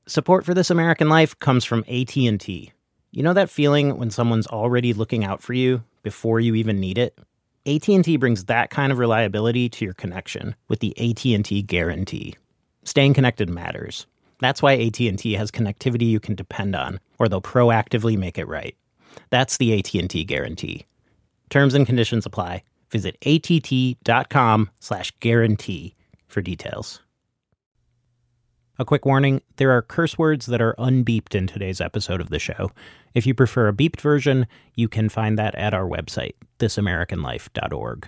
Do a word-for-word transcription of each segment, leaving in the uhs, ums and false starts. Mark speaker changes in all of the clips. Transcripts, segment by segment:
Speaker 1: Support for This American Life comes from A T and T. You know that feeling when someone's already looking out for you before you even need it? A T and T brings that kind of reliability to your connection with the A T and T Guarantee. Staying connected matters. That's why A T and T has connectivity you can depend on, or they'll proactively make it right. That's the A T and T Guarantee. Terms and conditions apply. Visit att.com slash guarantee for details. A quick warning, there are curse words that are unbeeped in today's episode of the show. If you prefer a beeped version, you can find that at our website, this american life dot org.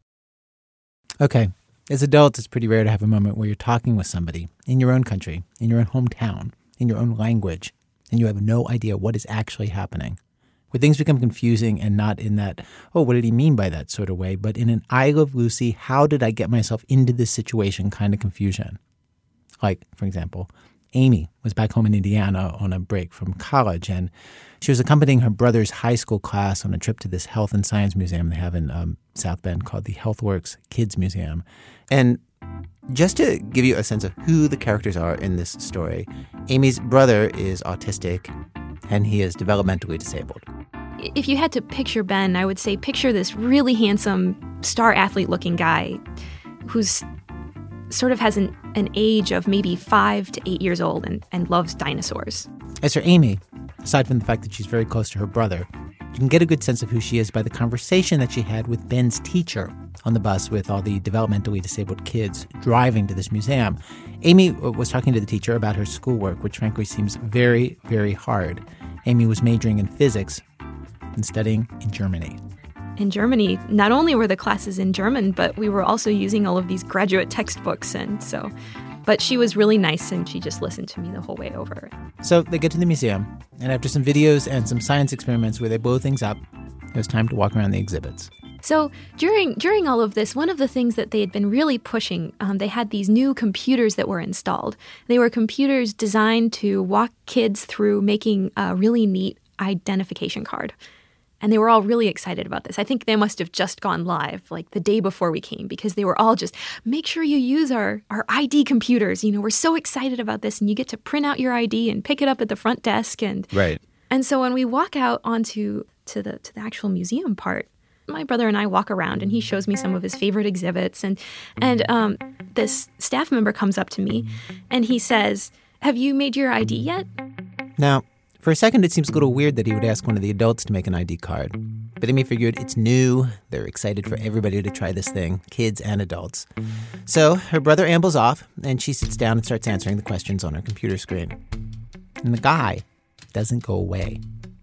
Speaker 2: Okay, as adults, it's pretty rare to have a moment where you're talking with somebody in your own country, in your own hometown, in your own language, and you have no idea what is actually happening. Where things become confusing and not in that, oh, what did he mean by that sort of way, but in an I Love Lucy, how did I get myself into this situation kind of confusion. Like, for example, Amy was back home in Indiana on a break from college, and she was accompanying her brother's high school class on a trip to this health and science museum they have in um, South Bend called the HealthWorks Kids Museum. And just to give you a sense of who the characters are in this story, Amy's brother is autistic, and he is developmentally disabled.
Speaker 3: If you had to picture Ben, I would say picture this really handsome, star athlete-looking guy who's sort of has an, an age of maybe five to eight years old and, and loves dinosaurs.
Speaker 2: As for Amy, aside from the fact that she's very close to her brother, you can get a good sense of who she is by the conversation that she had with Ben's teacher on the bus with all the developmentally disabled kids driving to this museum. Amy was talking to the teacher about her schoolwork, which frankly seems very, very hard. Amy was majoring in physics and studying in Germany.
Speaker 3: In Germany, not only were the classes in German, but we were also using all of these graduate textbooks. And so, but she was really nice and she just listened to me the whole way over.
Speaker 2: So they get to the museum, and after some videos and some science experiments where they blow things up, it was time to walk around the exhibits.
Speaker 3: So during during all of this, one of the things that they had been really pushing, um, they had these new computers that were installed. They were computers designed to walk kids through making a really neat identification card. And they were all really excited about this. I think they must have just gone live like the day before we came because they were all just, make sure you use our, our I D computers. You know, we're so excited about this. And you get to print out your I D and pick it up at the front desk. And
Speaker 2: right.
Speaker 3: And so when we walk out onto to the to the actual museum part, my brother and I walk around and he shows me some of his favorite exhibits. And, and um, this staff member comes up to me and he says, have you made your I D yet?
Speaker 2: Now, for a second, it seems a little weird that he would ask one of the adults to make an I D card. But Amy figured it's new. They're excited for everybody to try this thing, kids and adults. So her brother ambles off, and she sits down and starts answering the questions on her computer screen. And the guy doesn't go away.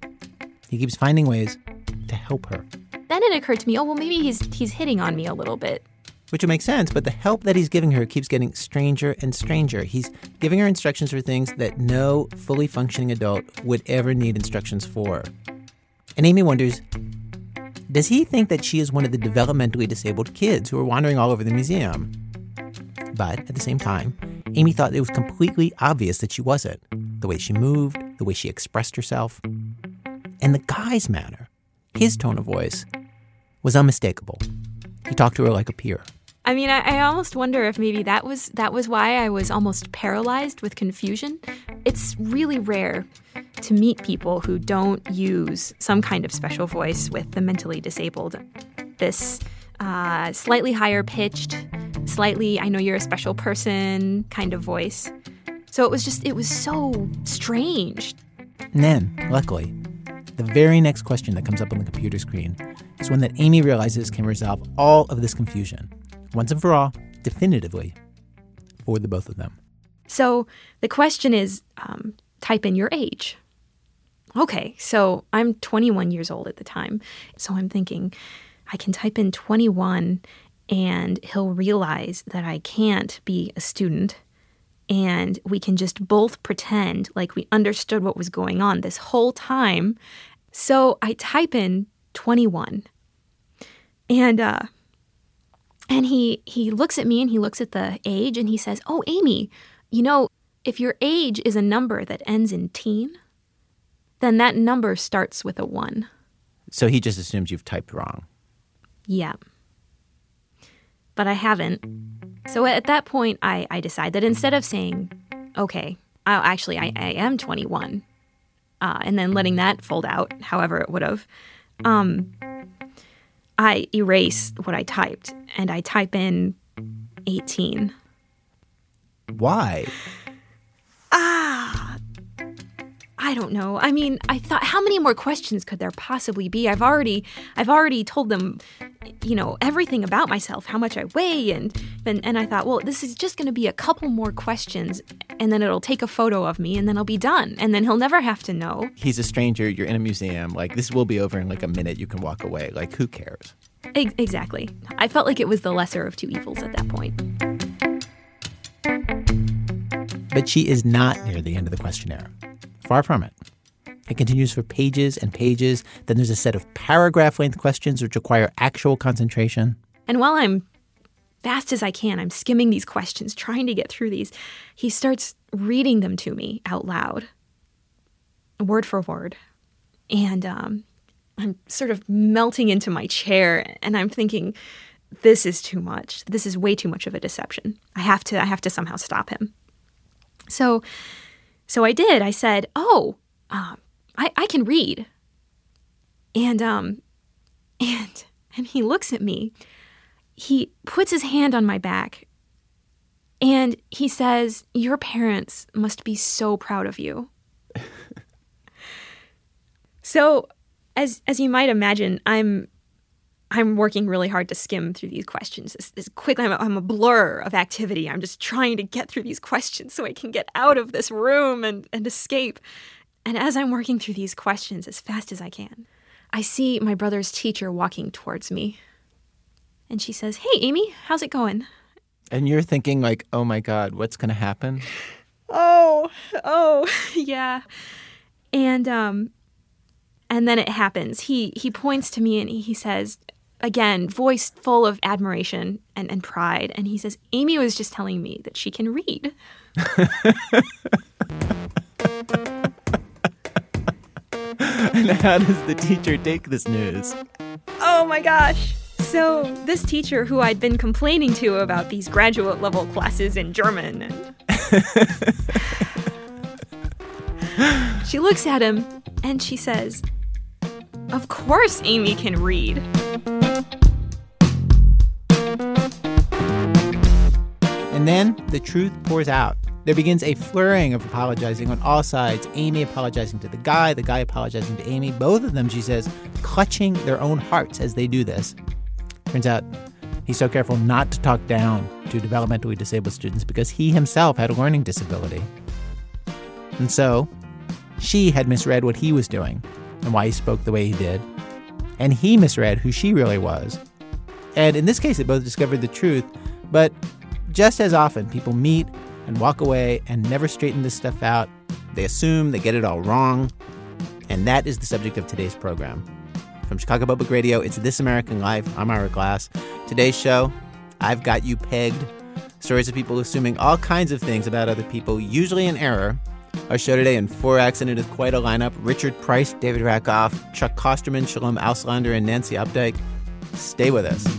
Speaker 2: He keeps finding ways to help her.
Speaker 3: Then it occurred to me, oh, well, maybe he's he's hitting on me a little bit.
Speaker 2: Which would make sense, but the help that he's giving her keeps getting stranger and stranger. He's giving her instructions for things that no fully functioning adult would ever need instructions for. And Amy wonders, does he think that she is one of the developmentally disabled kids who are wandering all over the museum? But at the same time, Amy thought it was completely obvious that she wasn't. The way she moved, the way she expressed herself. And the guy's manner, his tone of voice, was unmistakable. He talked to her like a peer.
Speaker 3: I mean, I, I almost wonder if maybe that was that was why I was almost paralyzed with confusion. It's really rare to meet people who don't use some kind of special voice with the mentally disabled. This uh, slightly higher pitched, slightly, I know you're a special person kind of voice. So it was just, it was so strange.
Speaker 2: And then, luckily, the very next question that comes up on the computer screen is one that Amy realizes can resolve all of this confusion, once and for all, definitively, for the both of them.
Speaker 3: So the question is, um, type in your age. Okay, so I'm twenty-one years old at the time. So I'm thinking, I can type in twenty-one and he'll realize that I can't be a student. And we can just both pretend like we understood what was going on this whole time. So I type in twenty-one. And uh, and he he looks at me and he looks at the age and he says, oh, Amy, you know, if your age is a number that ends in teen, then that number starts with a one.
Speaker 2: So he just assumes you've typed wrong.
Speaker 3: Yeah. But I haven't. So at that point, I, I decide that instead of saying, okay, I, actually, I, I am twenty-one. Uh, and then letting that fold out, however it would have. Um, I erase what I typed, and I type in eighteen.
Speaker 2: Why?
Speaker 3: Ah, I don't know. I mean, I thought, how many more questions could there possibly be? I've already, I've already told them, you know, everything about myself, how much I weigh, and and, and I thought, well, this is just going to be a couple more questions, and then it'll take a photo of me, and then I'll be done, and then he'll never have to know.
Speaker 2: He's a stranger. You're in a museum. Like, this will be over in like a minute. You can walk away. Like, who cares?
Speaker 3: E- exactly. I felt like it was the lesser of two evils at that point.
Speaker 2: But she is not near the end of the questionnaire. Far from it. It continues for pages and pages. Then there's a set of paragraph-length questions which require actual concentration.
Speaker 3: And while I'm fast as I can, I'm skimming these questions, trying to get through these, he starts reading them to me out loud, word for word. And um, I'm sort of melting into my chair, and I'm thinking, this is too much. This is way too much of a deception. I have to, I have to somehow stop him. So, so I did. I said, "Oh, uh, I, I can read." And um, and and he looks at me. He puts his hand on my back, and he says, "Your parents must be so proud of you." So, as as you might imagine, I'm I'm working really hard to skim through these questions. This, this quickly, I'm a, I'm a blur of activity. I'm just trying to get through these questions so I can get out of this room and, and escape. And as I'm working through these questions as fast as I can, I see my brother's teacher walking towards me. And she says, "Hey, Amy, how's it going?"
Speaker 2: And you're thinking like, oh my God, what's going to happen?
Speaker 3: Oh, oh, yeah. And um, and then it happens. He he points to me and he says, again, voice full of admiration and, and pride. And he says, "Amy was just telling me that she can read."
Speaker 2: And how does the teacher take this news?
Speaker 3: Oh my gosh. So this teacher who I'd been complaining to about these graduate level classes in German, and she looks at him and she says, "Of course Amy can read."
Speaker 2: And then the truth pours out. There begins a flurrying of apologizing on all sides. Amy apologizing to the guy, the guy apologizing to Amy. Both of them, she says, clutching their own hearts as they do this. Turns out he's so careful not to talk down to developmentally disabled students because he himself had a learning disability. And so she had misread what he was doing and why he spoke the way he did. And he misread who she really was. And in this case, they both discovered the truth. But just as often, people meet and walk away and never straighten this stuff out. They assume they get it all wrong. And that is the subject of today's program. From Chicago Public Radio, it's This American Life. I'm Ira Glass. Today's show, I've Got You Pegged. Stories of people assuming all kinds of things about other people, usually in error. Our show today in four acts, and it is quite a lineup. Richard Price, David Rakoff, Chuck Kosterman, Shalom Auslander, and Nancy Updike. Stay with us.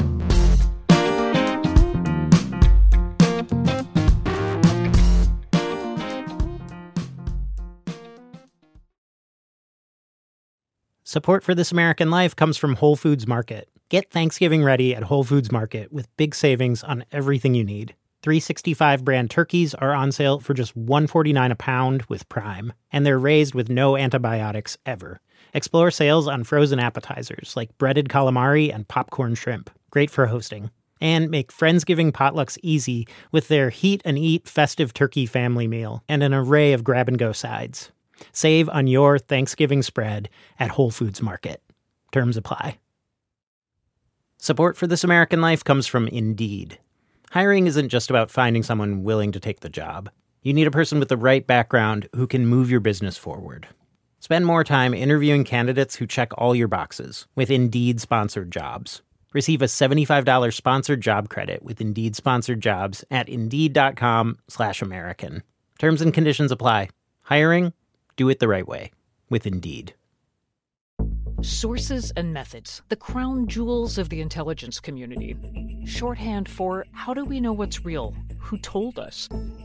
Speaker 1: Support for This American Life comes from Whole Foods Market. Get Thanksgiving ready at Whole Foods Market with big savings on everything you need. three sixty-five brand turkeys are on sale for just one forty-nine a pound with Prime, and they're raised with no antibiotics ever. Explore sales on frozen appetizers like breaded calamari and popcorn shrimp, great for hosting. And make Friendsgiving potlucks easy with their Heat and Eat festive turkey family meal and an array of grab-and-go sides. Save on your Thanksgiving spread at Whole Foods Market. Terms apply. Support for This American Life comes from Indeed. Hiring isn't just about finding someone willing to take the job. You need a person with the right background who can move your business forward. Spend more time interviewing candidates who check all your boxes with Indeed-sponsored jobs. Receive a seventy-five dollars sponsored job credit with Indeed-sponsored jobs at Indeed.com slash American. Terms and conditions apply. Hiring? Do it the right way with Indeed.
Speaker 4: Sources and methods, the crown jewels of the intelligence community. Shorthand for how do we know what's real? Who told us?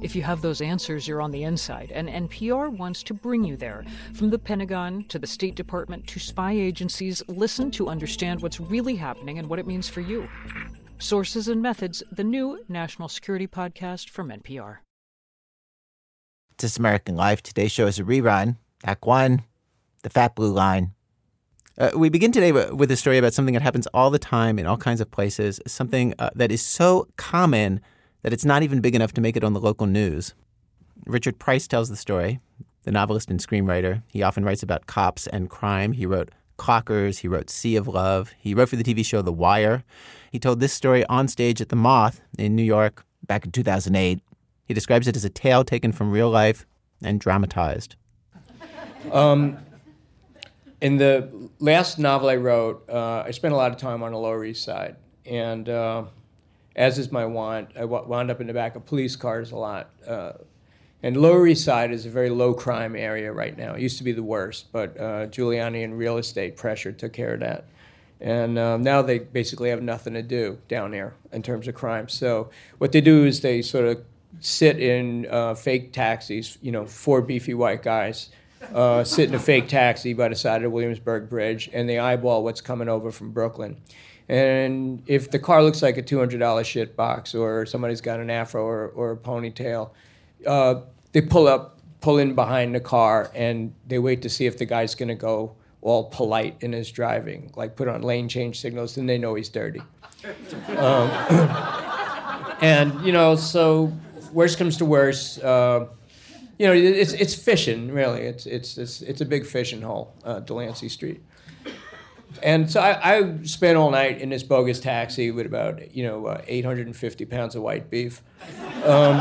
Speaker 4: If you have those answers, you're on the inside, and N P R wants to bring you there. From the Pentagon to the State Department to spy agencies, listen to understand what's really happening and what it means for you. Sources and Methods, the new national security podcast from N P R.
Speaker 2: This American Life. Today's show is a rerun. Act one, The Fat Blue Line. Uh, we begin today with a story about something that happens all the time in all kinds of places, something uh, that is so common that it's not even big enough to make it on the local news. Richard Price tells the story, the novelist and screenwriter. He often writes about cops and crime. He wrote Clockers. He wrote Sea of Love. He wrote for the T V show The Wire. He told this story on stage at the Moth in New York back in two thousand eight. He describes it as a tale taken from real life and dramatized.
Speaker 5: Um, in the last novel I wrote, uh, I spent a lot of time on the Lower East Side. And uh, as is my wont, I w- wound up in the back of police cars a lot. Uh, and Lower East Side is a very low crime area right now. It used to be the worst, but uh, Giuliani and real estate pressure took care of that. And um, now they basically have nothing to do down there in terms of crime. So what they do is they sort of sit in uh, fake taxis, you know, four beefy white guys, uh, sit in a fake taxi by the side of the Williamsburg Bridge, and they eyeball what's coming over from Brooklyn. And if the car looks like a two hundred dollars shit box, or somebody's got an afro or, or a ponytail, uh, they pull up, pull in behind the car, and they wait to see if the guy's going to go all polite in his driving, like put on lane change signals, and they know he's dirty. um, and, you know, so worst comes to worst, uh, you know, it's it's fishing, really. It's it's it's, it's a big fishing hole, uh, Delancey Street. And so I, I spent all night in this bogus taxi with about, you know, uh, eight hundred fifty pounds of white beef. Um,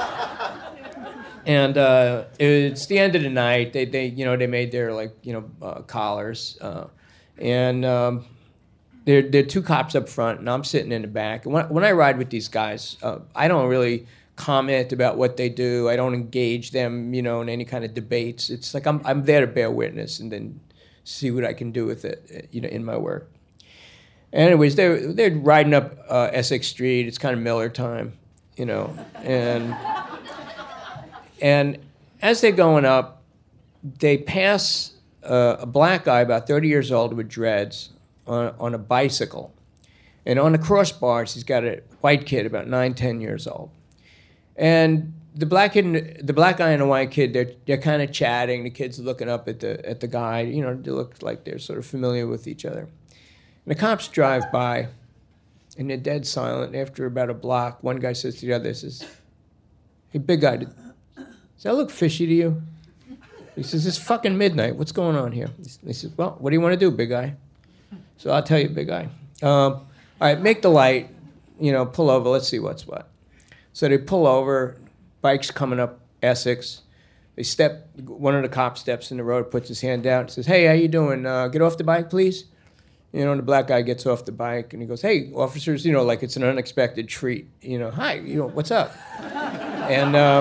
Speaker 5: and uh, it's the end of the night. They, they you know, they made their, like, you know, uh, collars. Uh, and um, there, there are two cops up front, and I'm sitting in the back. And when, when I ride with these guys, uh, I don't really comment about what they do. I don't engage them, you know, in any kind of debates. It's like I'm I'm there to bear witness and then see what I can do with it, you know, in my work. Anyways, they're, they're riding up uh, Essex Street. It's kind of Miller time, you know. And, and as they're going up, they pass uh, a black guy about thirty years old with dreads on, on a bicycle. And on the crossbars, he's got a white kid about nine, ten years old. And the black kid, and, the black guy and the white kid, they're they're kind of chatting. The kid's looking up at the at the guy. You know, they look like they're sort of familiar with each other. And the cops drive by, and they're dead silent. After about a block, one guy says to the other, says, "Hey, big guy, does that look fishy to you?" He says, "It's fucking midnight. What's going on here?" He says, "Well, what do you want to do, big guy?" So I'll tell you, big guy. Um, all right, make the light. You know, pull over. Let's see what's what. So they pull over, bike's coming up Essex. They step, one of the cops steps in the road, puts his hand out, and says, "Hey, how you doing? Uh, get off the bike, please." You know, and the black guy gets off the bike, and he goes, "Hey, officers," you know, like it's an unexpected treat. You know, "Hi, you know, what's up?" and uh,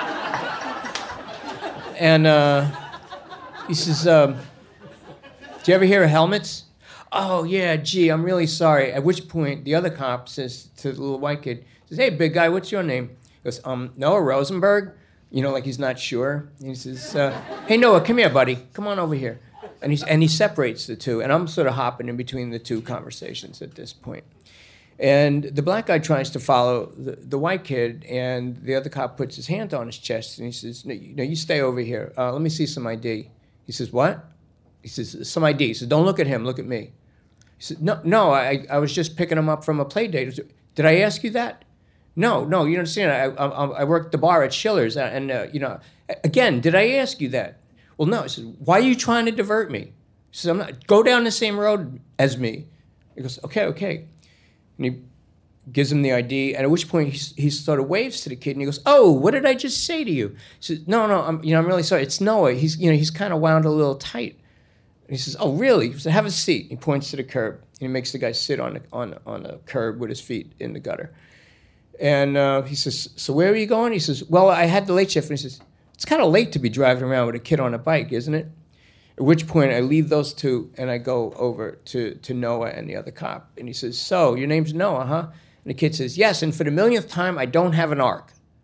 Speaker 5: and uh, he says, um, "Do you ever hear of helmets?" "Oh, yeah, gee, I'm really sorry." At which point, the other cop says to the little white kid, says, "Hey, big guy, what's your name?" He goes, um, "Noah Rosenberg." You know, like he's not sure. And he says, uh, "Hey, Noah, come here, buddy. Come on over here." And, he's, and he separates the two. And I'm sort of hopping in between the two conversations at this point. And the black guy tries to follow the, the white kid, and the other cop puts his hand on his chest, and he says, "No, you, no, you stay over here. Uh, let me see some I D." He says, "What?" He says, "Some I D." He says, "Don't look at him. Look at me." He said, "No, no, I, I was just picking him up from a play date." "Did I ask you that?" No, no, you don't understand. I, I, I worked the bar at Schiller's, and, uh, you know, again, did I ask you that? "Well, no." He says, "Why are you trying to divert me?" He says, "I'm not, go down the same road as me." He goes, "Okay, okay." And he gives him the I D, and at which point he, he sort of waves to the kid, and he goes, "Oh, what did I just say to you?" He says, "No, no, I'm, you know, I'm really sorry. It's Noah. He's, you know, he's kind of wound a little tight." And he says, "Oh, really?" He says, "Have a seat." He points to the curb, and he makes the guy sit on the, on, on the curb with his feet in the gutter. And uh, he says, "So where are you going?" He says, "Well, I had the late shift." And he says, "It's kind of late to be driving around with a kid on a bike, isn't it?" At which point I leave those two and I go over to, to Noah and the other cop. And he says, "So, your name's Noah, huh?" And the kid says, "Yes, and for the millionth time, I don't have an arc."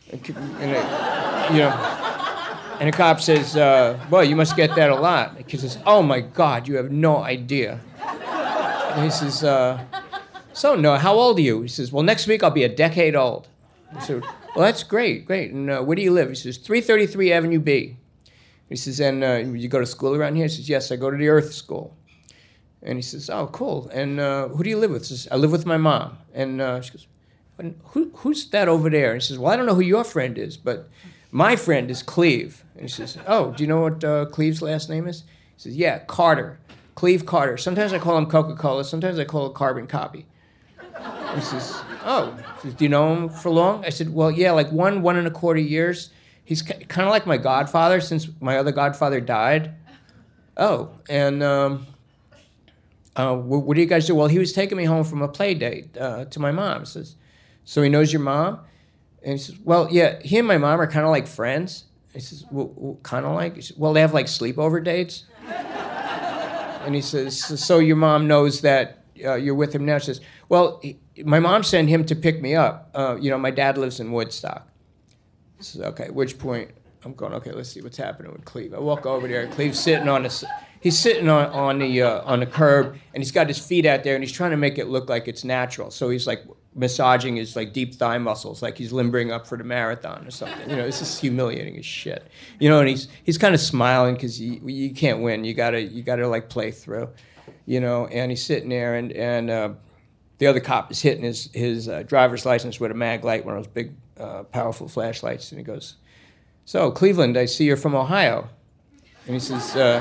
Speaker 5: And I, you know, and the cop says, uh, well, you must get that a lot. The kid says, oh my God, you have no idea. And he says, uh, so no, how old are you? He says, well, next week I'll be a decade old. I said, well, that's great, great. And uh, where do you live? He says, three thirty-three Avenue B. He says, and uh, you go to school around here? He says, yes, I go to the Earth School. And he says, oh, cool. And uh, who do you live with? He says, I live with my mom. And uh, she goes, who, who's that over there? And he says, well, I don't know who your friend is, but my friend is Cleve. And he says, oh, do you know what uh, Cleve's last name is? He says, yeah, Carter. Cleve Carter. Sometimes I call him Coca-Cola. Sometimes I call it Carbon Copy. He says, oh, he says, do you know him for long? I said, well, yeah, like one, one and a quarter years. He's kind of like my godfather since my other godfather died. Oh, and um, uh, what, what do you guys do? Well, he was taking me home from a play date uh, to my mom. He says, so he knows your mom? And he says, well, yeah, he and my mom are kind of like friends. He says, well, well kind of like? He says, well, they have like sleepover dates. And he says, so your mom knows that uh, you're with him now? She says, well, he, my mom sent him to pick me up. Uh, you know, my dad lives in Woodstock. He says, okay, at which point I'm going, okay, let's see what's happening with Cleve. I walk over there, Cleve's sitting on the, he's sitting on, on the uh, on the curb, and he's got his feet out there, and he's trying to make it look like it's natural. So he's like massaging his like deep thigh muscles, like he's limbering up for the marathon or something. You know, this is humiliating as shit. You know, and he's he's kind of smiling because you, you can't win. You gotta you gotta like play through. You know, and he's sitting there, and and uh, the other cop is hitting his his uh, driver's license with a mag light, one of those big uh, powerful flashlights, and he goes, "So Cleveland, I see you're from Ohio," and he says, uh,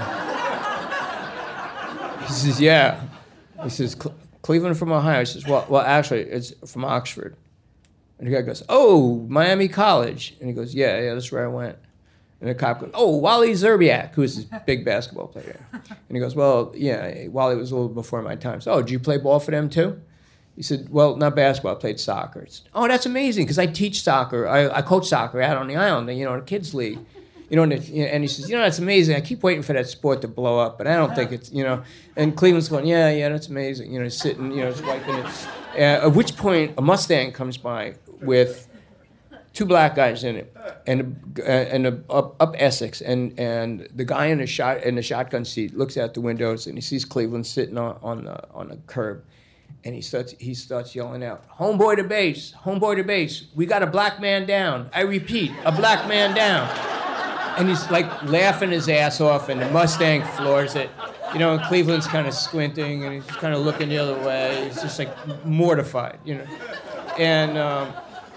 Speaker 5: he says, "Yeah," he says. Cleveland from Ohio. He says, well, well, actually, it's from Oxford. And the guy goes, oh, Miami College. And he goes, yeah, yeah, that's where I went. And the cop goes, oh, Wally Zerbiak, who's this big basketball player. And he goes, well, yeah, Wally was a little before my time. So, oh, did you play ball for them too? He said, well, not basketball, I played soccer. It's, oh, that's amazing, because I teach soccer. I, I coach soccer out on the island, you know, the kids' league. You know, and, it, and he says, you know, that's amazing. I keep waiting for that sport to blow up, but I don't think it's, you know. And Cleveland's going, yeah, yeah, that's amazing. You know, sitting, you know, just wiping it. Uh, at which point, a Mustang comes by with two black guys in it, and uh, and a, up, up Essex, and and the guy in the shot in the shotgun seat looks out the windows, and he sees Cleveland sitting on on the on the curb, and he starts he starts yelling out, "Homeboy to base, homeboy to base. We got a black man down. I repeat, a black man down." And he's like laughing his ass off, and the Mustang floors it. You know, and Cleveland's kind of squinting, and he's kind of looking the other way. He's just like mortified, you know. And um,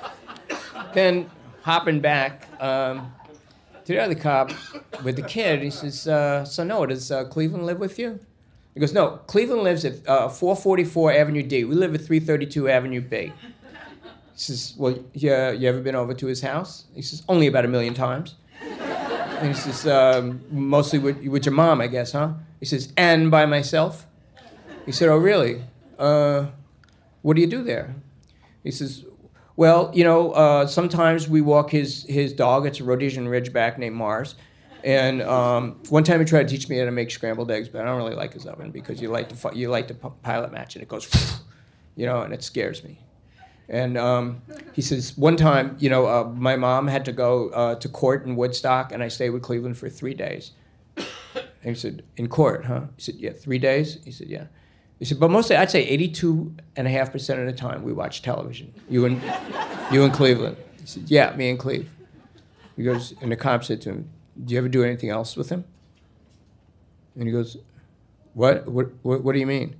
Speaker 5: then hopping back um, to the other cop with the kid, he says, uh, so no, does uh, Cleveland live with you? He goes, no, Cleveland lives at uh, four forty-four Avenue D. We live at three thirty-two Avenue B. He says, well, yeah, you ever been over to his house? He says, only about a million times. And he says, um, mostly with, with your mom, I guess, huh? He says, and by myself? He said, oh, really? Uh, what do you do there? He says, well, you know, uh, sometimes we walk his, his dog. It's a Rhodesian Ridgeback named Mars. And um, one time he tried to teach me how to make scrambled eggs, but I don't really like his oven because you like to, you like to pilot match, and it goes, you know, and it scares me. And um, he says, one time, you know, uh, my mom had to go uh, to court in Woodstock, and I stayed with Cleveland for three days. And he said, in court, huh? He said, yeah, three days? He said, yeah. He said, but mostly, I'd say eighty-two and a half percent of the time we watch television. You and, you and Cleveland. He said, yeah, me and Cleve. He goes, and the cop said to him, do you ever do anything else with him? And he goes, what? What, what, what do you mean?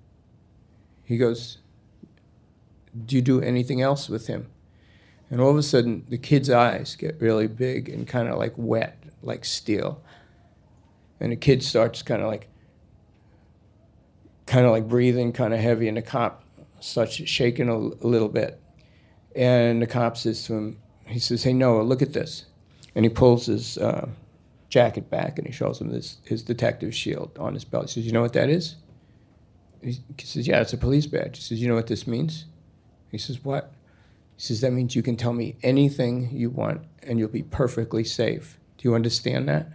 Speaker 5: He goes, do you do anything else with him? And all of a sudden, the kid's eyes get really big and kind of like wet, like steel. And the kid starts kind of like, kind of like breathing kind of heavy, and the cop starts shaking a, a little bit. And the cop says to him, he says, hey, Noah, look at this. And he pulls his uh, jacket back, and he shows him this his detective shield on his belt. He says, you know what that is? He says, yeah, it's a police badge. He says, you know what this means? He says, what? He says, that means you can tell me anything you want, and you'll be perfectly safe. Do you understand that?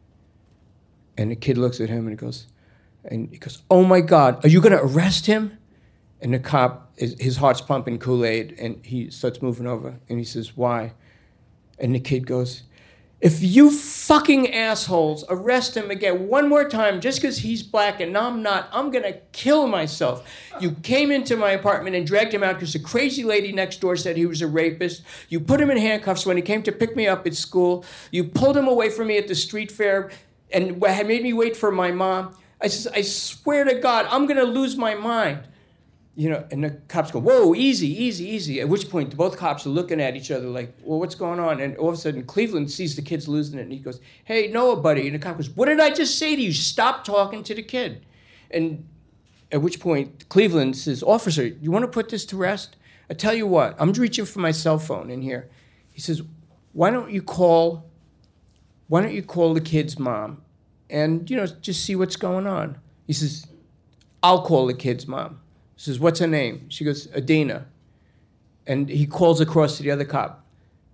Speaker 5: And the kid looks at him, and he goes, and he goes, oh, my God, are you going to arrest him? And the cop, his heart's pumping Kool-Aid, and he starts moving over, and he says, why? And the kid goes, if you fucking assholes arrest him again one more time just because he's black and I'm not, I'm going to kill myself. You came into my apartment and dragged him out because a crazy lady next door said he was a rapist. You put him in handcuffs when he came to pick me up at school. You pulled him away from me at the street fair and had made me wait for my mom. I says, I swear to God, I'm going to lose my mind. You know, and the cops go, whoa, easy, easy, easy. At which point, both cops are looking at each other like, well, what's going on? And all of a sudden, Cleveland sees the kid's losing it, and he goes, hey, Noah, buddy. And the cop goes, what did I just say to you? Stop talking to the kid. And at which point, Cleveland says, officer, you want to put this to rest? I tell you what, I'm reaching for my cell phone in here. He says, why don't you call, why don't you call the kid's mom and, you know, just see what's going on? He says, I'll call the kid's mom. He says, what's her name? She goes, Adina. And he calls across to the other cop.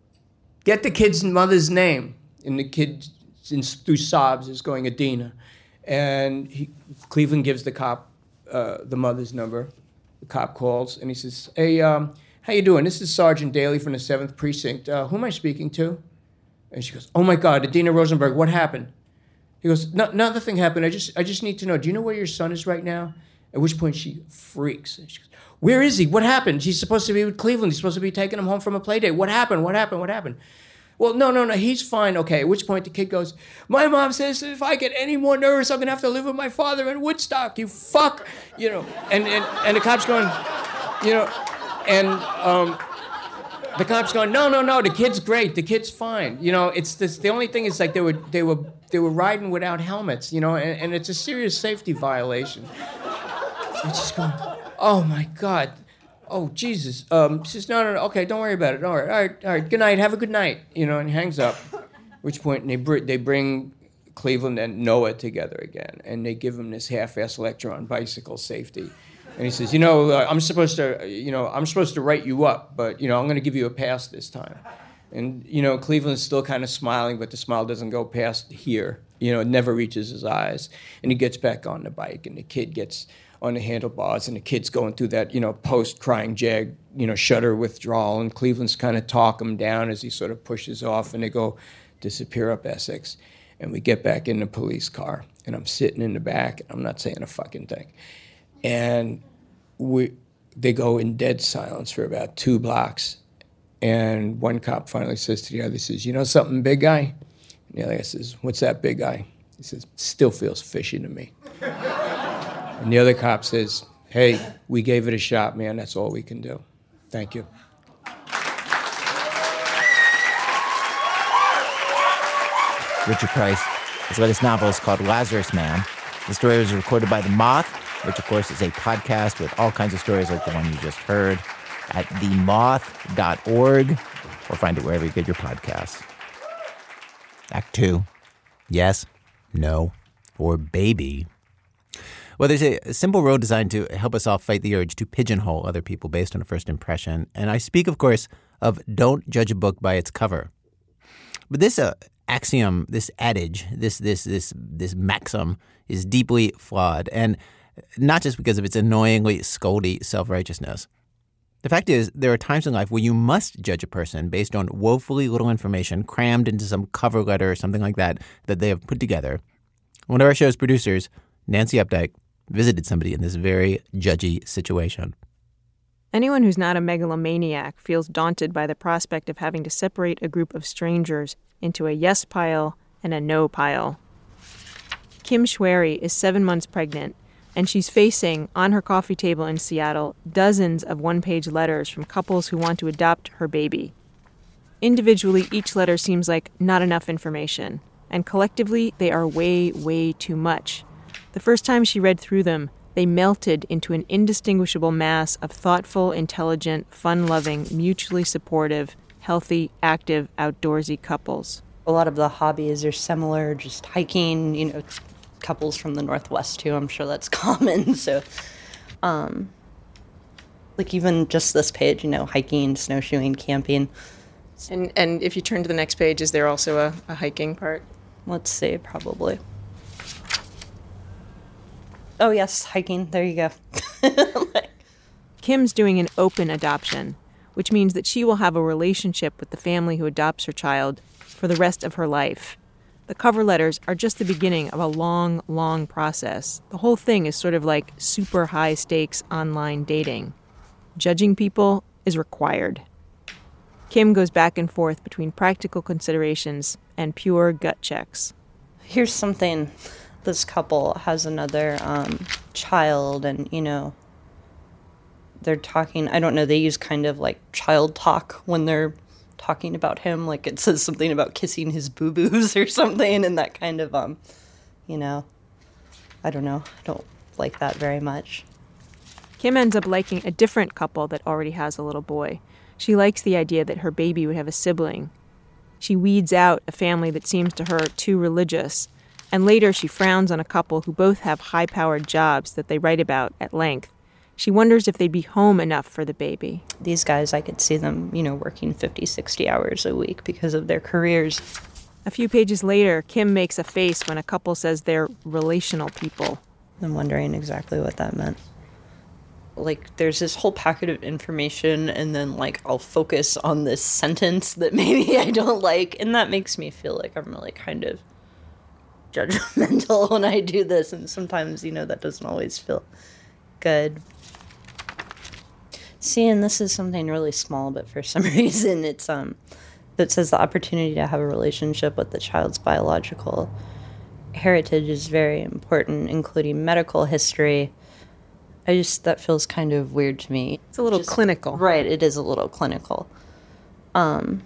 Speaker 5: Get the kid's mother's name. And the kid, in, through sobs, is going, Adina. And he, Cleveland gives the cop uh, the mother's number. The cop calls, and he says, hey, um, how you doing? This is Sergeant Daly from the seventh Precinct. Uh, who am I speaking to? And she goes, oh, my God, Adina Rosenberg, what happened? He goes, no, nothing happened. I just, I just need to know, do you know where your son is right now? At which point she freaks. She goes, where is he? What happened? He's supposed to be with Cleveland. He's supposed to be taking him home from a play date. What happened? What happened? What happened? Well, no, no, no, he's fine. Okay, at which point the kid goes, my mom says if I get any more nervous, I'm going to have to live with my father in Woodstock. You fuck. You know, and, and, and the cop's going, you know, and um, the cop's going, no, no, no, the kid's great. The kid's fine. You know, it's this, the only thing is like they were, they were, they were riding without helmets, you know, and, and it's a serious safety violation. It's just going, oh, my God. Oh, Jesus. Um, she says, no, no, no, okay, don't worry about it. Don't worry. All right, all right, good night. Have a good night. You know, and he hangs up. At which point they, br- they bring Cleveland and Noah together again, and they give him this half-ass lecture on bicycle safety. And he says, you know, uh, I'm supposed to, you know, I'm supposed to write you up, but, you know, I'm going to give you a pass this time. And, you know, Cleveland's still kind of smiling, but the smile doesn't go past here. You know, it never reaches his eyes. And he gets back on the bike, and the kid gets on the handlebars, and the kid's going through that, you know, post-crying jag, you know, shudder withdrawal, and Cleveland's kind of talk him down as he sort of pushes off, and they go disappear up Essex. And we get back in the police car, and I'm sitting in the back, and I'm not saying a fucking thing. And we, they go in dead silence for about two blocks, and one cop finally says to the other, he says, you know something, big guy? And the other guy says, what's that, big guy? He says, still feels fishy to me. And the other cop says, hey, we gave it a shot, man. That's all we can do. Thank you.
Speaker 2: Richard Price. His latest novel is called Lazarus Man. The story was recorded by The Moth, which, of course, is a podcast with all kinds of stories like the one you just heard at the moth dot org, or find it wherever you get your podcasts. Act two. Yes, no, or baby. Well, there's a simple rule designed to help us all fight the urge to pigeonhole other people based on a first impression. And I speak, of course, of don't judge a book by its cover. But this uh, axiom, this adage, this this this this maxim is deeply flawed, and not just because of its annoyingly scoldy self-righteousness. The fact is, there are times in life where you must judge a person based on woefully little information crammed into some cover letter or something like that that they have put together. One of our show's producers, Nancy Updike, visited somebody in this very judgy situation.
Speaker 6: Anyone who's not a megalomaniac feels daunted by the prospect of having to separate a group of strangers into a yes pile and a no pile. Kim Schwery is seven months pregnant, and she's facing, on her coffee table in Seattle, dozens of one-page letters from couples who want to adopt her baby. Individually, each letter seems like not enough information, and collectively, they are way, way too much. The first time she read through them, they melted into an indistinguishable mass of thoughtful, intelligent, fun-loving, mutually supportive, healthy, active, outdoorsy couples.
Speaker 7: A lot of the hobbies are similar, just hiking, you know, couples from the Northwest too, I'm sure that's common. So, um, like even just this page, you know, hiking, snowshoeing, camping.
Speaker 6: And and if you turn to the next page, is there also a, a hiking part?
Speaker 7: Let's see, probably. Oh, yes, hiking. There you go.
Speaker 6: Kim's doing an open adoption, which means that she will have a relationship with the family who adopts her child for the rest of her life. The cover letters are just the beginning of a long, long process. The whole thing is sort of like super high-stakes online dating. Judging people is required. Kim goes back and forth between practical considerations and pure gut checks.
Speaker 7: Here's something. This couple has another um, child, and, you know, they're talking, I don't know, they use kind of like child talk when they're talking about him. Like it says something about kissing his boo-boos or something, and that kind of, um, you know, I don't know. I don't like that very much.
Speaker 6: Kim ends up liking a different couple that already has a little boy. She likes the idea that her baby would have a sibling. She weeds out a family that seems to her too religious, and later she frowns on a couple who both have high-powered jobs that they write about at length. She wonders if they'd be home enough for the baby.
Speaker 7: These guys, I could see them, you know, working fifty, sixty hours a week because of their careers.
Speaker 6: A few pages later, Kim makes a face when a couple says they're relational people.
Speaker 7: I'm wondering exactly what that meant. Like, there's this whole packet of information, and then, like, I'll focus on this sentence that maybe I don't like, and that makes me feel like I'm really kind of judgmental when I do this, and sometimes, you know, that doesn't always feel good. See, and this is something really small, but for some reason it's, um, it says the opportunity to have a relationship with the child's biological heritage is very important, including medical history. I just, that feels kind of weird to me.
Speaker 6: It's a little
Speaker 7: just,
Speaker 6: clinical.
Speaker 7: Right, it is a little clinical. Um,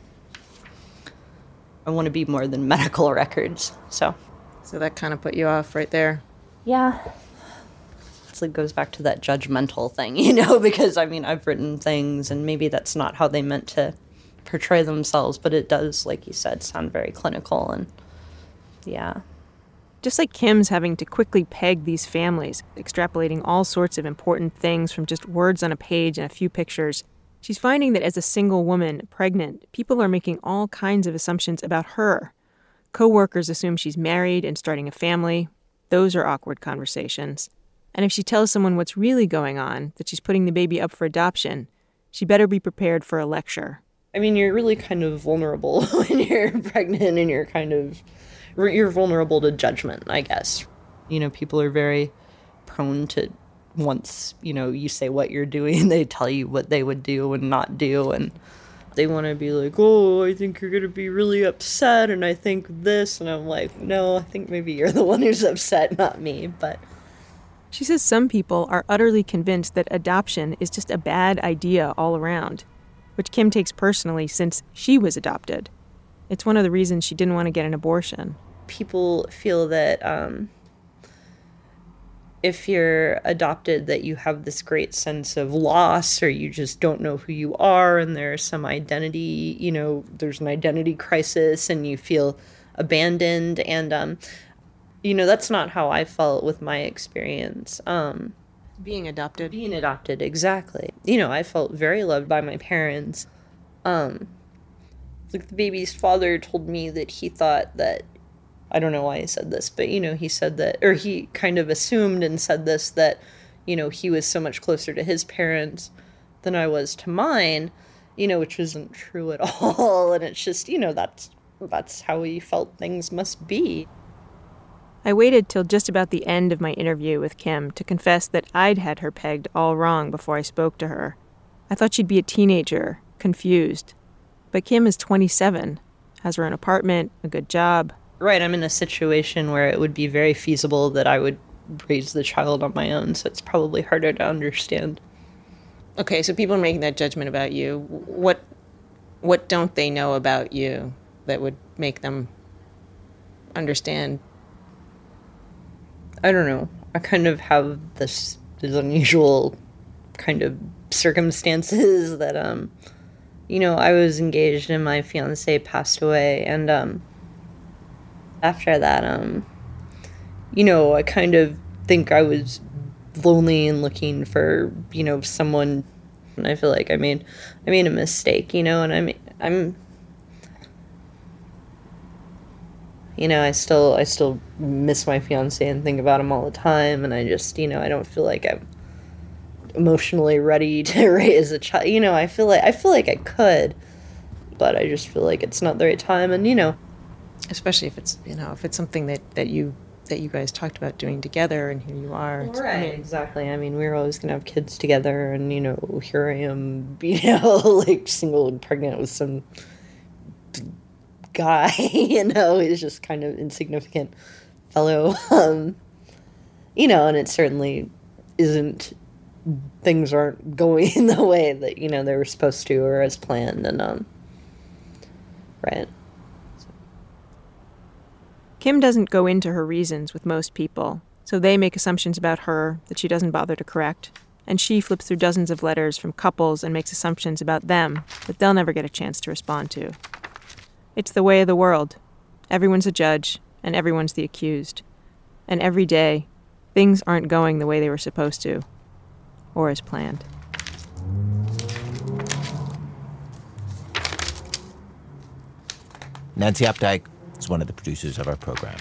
Speaker 7: I want to be more than medical records, so.
Speaker 6: So that kind of put you off right there.
Speaker 7: Yeah. It goes back to that judgmental thing, you know, because, I mean, I've written things, and maybe that's not how they meant to portray themselves, but it does, like you said, sound very clinical, and yeah.
Speaker 6: Just like Kim's having to quickly peg these families, extrapolating all sorts of important things from just words on a page and a few pictures, she's finding that as a single woman, pregnant, people are making all kinds of assumptions about her. Co-workers assume she's married and starting a family. Those are awkward conversations. And if she tells someone what's really going on, that she's putting the baby up for adoption, she better be prepared for a lecture.
Speaker 7: I mean, you're really kind of vulnerable when you're pregnant, and you're kind of, you're vulnerable to judgment, I guess. You know, people are very prone to, once, you know, you say what you're doing, they tell you what they would do and not do, and they want to be like, oh, I think you're going to be really upset, and I think this, and I'm like, no, I think maybe you're the one who's upset, not me, but...
Speaker 6: She says some people are utterly convinced that adoption is just a bad idea all around, which Kim takes personally since she was adopted. It's one of the reasons she didn't want to get an abortion.
Speaker 7: People feel that um, if you're adopted, that you have this great sense of loss, or you just don't know who you are, and there's some identity, you know, there's an identity crisis, and you feel abandoned, and... um. You know, that's not how I felt with my experience. Um,
Speaker 6: being adopted.
Speaker 7: Being adopted, exactly. You know, I felt very loved by my parents. Um, like, the baby's father told me that he thought that, I don't know why he said this, but, you know, he said that, or he kind of assumed and said this, that, you know, he was so much closer to his parents than I was to mine, you know, which wasn't true at all. And it's just, you know, that's, that's how he felt things must be.
Speaker 6: I waited till just about the end of my interview with Kim to confess that I'd had her pegged all wrong before I spoke to her. I thought she'd be a teenager, confused. But Kim is twenty-seven, has her own apartment, a good job.
Speaker 7: Right, I'm in a situation where it would be very feasible that I would raise the child on my own, so it's probably harder to understand.
Speaker 6: Okay, so people are making that judgment about you. What, what don't they know about you that would make them understand?
Speaker 7: I don't know. I kind of have this, this unusual kind of circumstances that, um, you know, I was engaged and my fiance passed away. And um, after that, um, you know, I kind of think I was lonely and looking for, you know, someone. And I feel like I made, I made a mistake, you know, and I'm, I'm, you know, I still I still miss my fiance and think about him all the time, and I just, you know, I don't feel like I'm emotionally ready to raise a child. You know, I feel like I feel like I could, but I just feel like it's not the right time. And you know,
Speaker 6: especially if it's you know if it's something that, that you that you guys talked about doing together, and here you are.
Speaker 7: Right, I mean, exactly. I mean, we were always gonna have kids together, and you know, here I am, you know, like single and pregnant with some guy. You know, he's just kind of insignificant fellow. Um, you know, and it certainly isn't. Things aren't going in the way that you know they were supposed to or as planned, and um, right.
Speaker 6: Kim doesn't go into her reasons with most people, so they make assumptions about her that she doesn't bother to correct, and she flips through dozens of letters from couples and makes assumptions about them that they'll never get a chance to respond to. It's the way of the world. Everyone's a judge, and everyone's the accused. And every day, things aren't going the way they were supposed to. Or as planned.
Speaker 2: Nancy Updike is one of the producers of our program.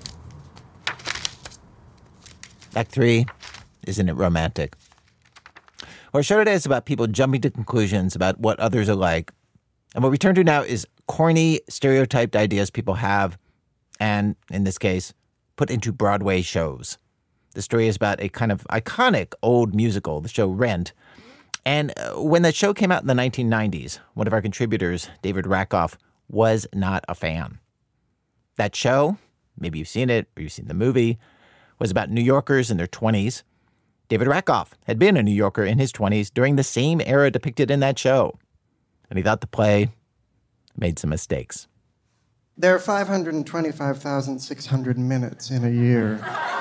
Speaker 2: Act three, isn't it romantic? Our show today is about people jumping to conclusions about what others are like. And what we turn to now is corny, stereotyped ideas people have, and, in this case, put into Broadway shows. The story is about a kind of iconic old musical, the show Rent. And when that show came out in the nineteen nineties, one of our contributors, David Rakoff, was not a fan. That show, maybe you've seen it or you've seen the movie, was about New Yorkers in their twenties. David Rakoff had been a New Yorker in his twenties during the same era depicted in that show. And he thought the play made some mistakes.
Speaker 8: There are five hundred twenty-five thousand six hundred minutes in a year.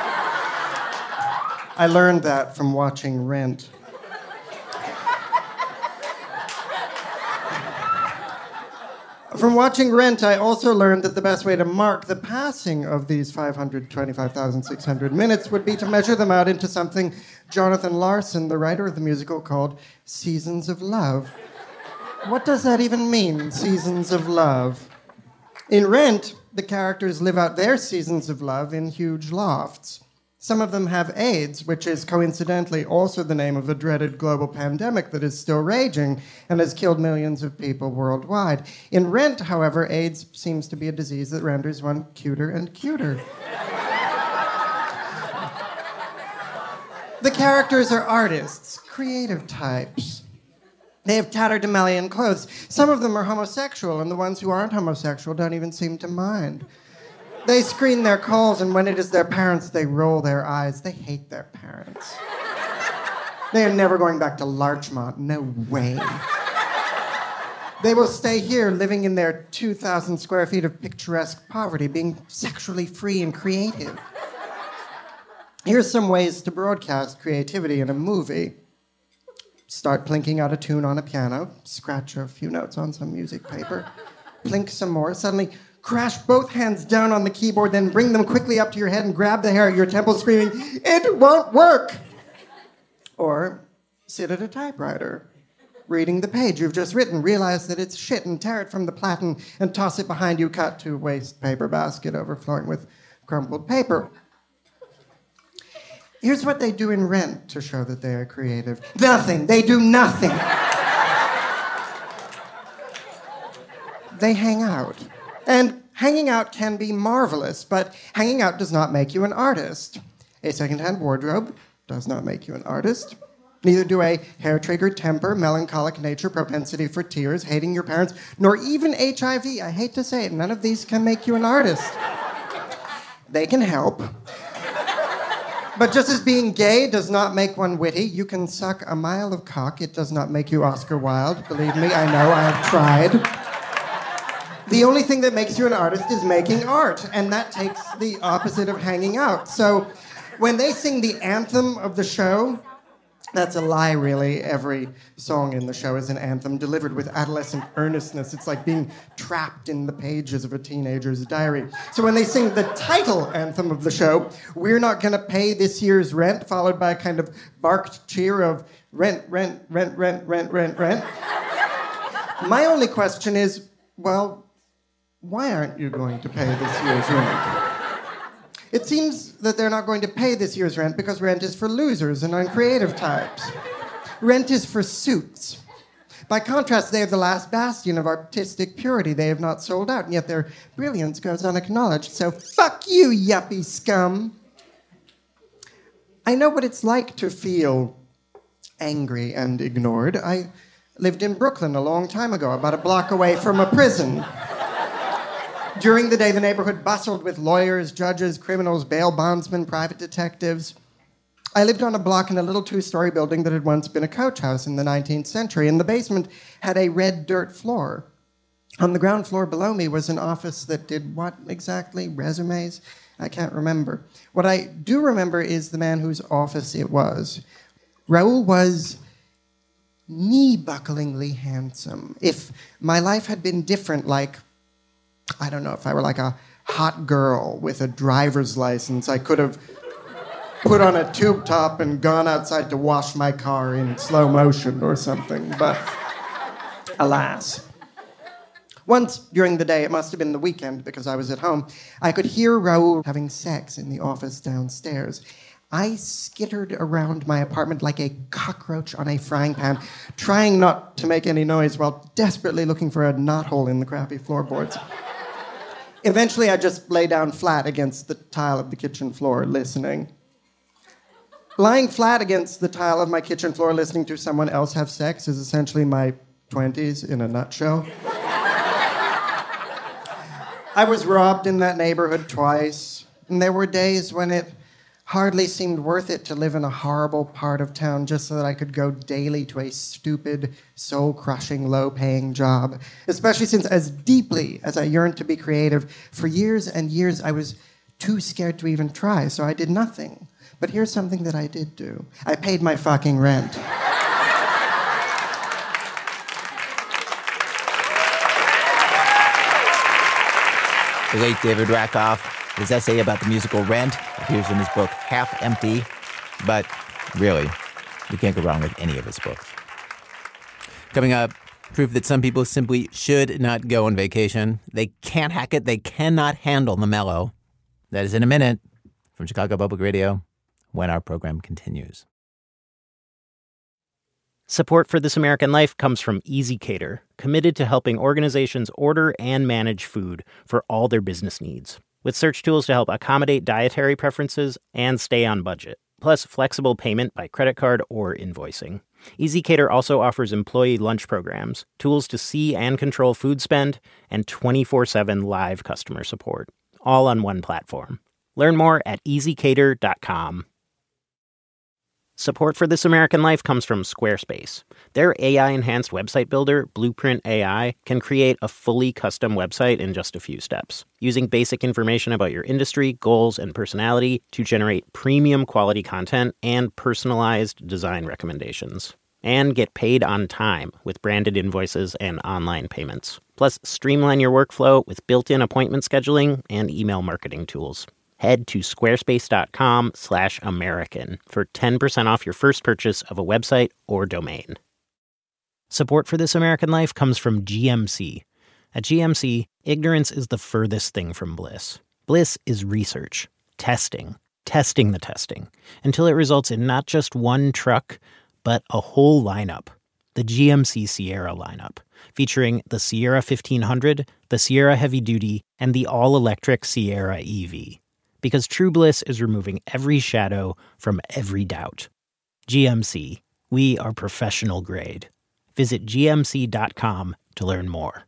Speaker 8: I learned that from watching Rent. From watching Rent, I also learned that the best way to mark the passing of these five hundred twenty-five thousand six hundred minutes would be to measure them out into something Jonathan Larson, the writer of the musical, called Seasons of Love. What does that even mean, Seasons of Love? In Rent, the characters live out their seasons of love in huge lofts. Some of them have AIDS, which is coincidentally also the name of a dreaded global pandemic that is still raging and has killed millions of people worldwide. In Rent, however, AIDS seems to be a disease that renders one cuter and cuter. The characters are artists, creative types. They have tatterdemalion clothes. Some of them are homosexual, and the ones who aren't homosexual don't even seem to mind. They screen their calls, and when it is their parents, they roll their eyes. They hate their parents. They are never going back to Larchmont. No way. They will stay here, living in their two thousand square feet of picturesque poverty, being sexually free and creative. Here's some ways to broadcast creativity in a movie. Start plinking out a tune on a piano, scratch a few notes on some music paper, plink some more, suddenly crash both hands down on the keyboard, then bring them quickly up to your head and grab the hair at your temple, screaming, "It won't work!" Or sit at a typewriter, reading the page you've just written, realize that it's shit and tear it from the platen and toss it behind you, cut to waste paper basket overflowing with crumpled paper. Here's what they do in Rent to show that they are creative. Nothing. They do nothing. They hang out. And hanging out can be marvelous, but hanging out does not make you an artist. A secondhand wardrobe does not make you an artist. Neither do a hair-triggered temper, melancholic nature, propensity for tears, hating your parents, nor even H I V. I hate to say it, none of these can make you an artist. They can help. But just as being gay does not make one witty, you can suck a mile of cock. It does not make you Oscar Wilde. Believe me, I know, I have tried. The only thing that makes you an artist is making art, and that takes the opposite of hanging out. So when they sing the anthem of the show, that's a lie, really. Every song in the show is an anthem delivered with adolescent earnestness. It's like being trapped in the pages of a teenager's diary. So when they sing the title anthem of the show, "We're not gonna pay this year's rent," followed by a kind of barked cheer of rent, rent, rent, rent, rent, rent, rent. My only question is, well, why aren't you going to pay this year's rent? It seems that they're not going to pay this year's rent because rent is for losers and uncreative types. Rent is for suits. By contrast, they are the last bastion of artistic purity. They have not sold out, and yet their brilliance goes unacknowledged. So fuck you, yuppie scum. I know what it's like to feel angry and ignored. I lived in Brooklyn a long time ago, about a block away from a prison. During the day, the neighborhood bustled with lawyers, judges, criminals, bail bondsmen, private detectives. I lived on a block in a little two-story building that had once been a coach house in the nineteenth century, and the basement had a red dirt floor. On the ground floor below me was an office that did what exactly? Resumes? I can't remember. What I do remember is the man whose office it was. Raoul was knee-bucklingly handsome. If my life had been different, like, I don't know, if I were like a hot girl with a driver's license, I could have put on a tube top and gone outside to wash my car in slow motion or something, but alas. Once during the day, it must have been the weekend because I was at home, I could hear Raoul having sex in the office downstairs. I skittered around my apartment like a cockroach on a frying pan, trying not to make any noise while desperately looking for a knothole in the crappy floorboards. Eventually, I just lay down flat against the tile of the kitchen floor, listening. Lying flat against the tile of my kitchen floor listening to someone else have sex is essentially my twenties in a nutshell. I was robbed in that neighborhood twice, and there were days when it hardly seemed worth it to live in a horrible part of town just so that I could go daily to a stupid, soul-crushing, low-paying job, especially since as deeply as I yearned to be creative, for years and years I was too scared to even try, so I did nothing. But here's something that I did do. I paid my fucking rent.
Speaker 2: The late David Rakoff, his essay about the musical Rent appears in his book Half Empty, but really, you can't go wrong with any of his books. Coming up, proof that some people simply should not go on vacation. They can't hack it. They cannot handle the mellow. That is in a minute from Chicago Public Radio, when our program continues.
Speaker 1: Support for This American Life comes from ezCater, committed to helping organizations order and manage food for all their business needs, with search tools to help accommodate dietary preferences and stay on budget, plus flexible payment by credit card or invoicing. ezCater also offers employee lunch programs, tools to see and control food spend, and twenty-four seven live customer support, all on one platform. Learn more at easy cater dot com. Support for This American Life comes from Squarespace. Their A I-enhanced website builder, Blueprint A I, can create a fully custom website in just a few steps, using basic information about your industry, goals, and personality to generate premium quality content and personalized design recommendations. And get paid on time with branded invoices and online payments. Plus, streamline your workflow with built-in appointment scheduling and email marketing tools. Head to squarespace.com slash American for ten percent off your first purchase of a website or domain. Support for This American Life comes from G M C. At G M C, ignorance is the furthest thing from bliss. Bliss is research, testing, testing the testing, until it results in not just one truck, but a whole lineup. The G M C Sierra lineup, featuring the Sierra fifteen hundred, the Sierra Heavy Duty, and the all-electric Sierra E V. Because true bliss is removing every shadow from every doubt. G M C. We are professional grade. Visit G M C dot com to learn more.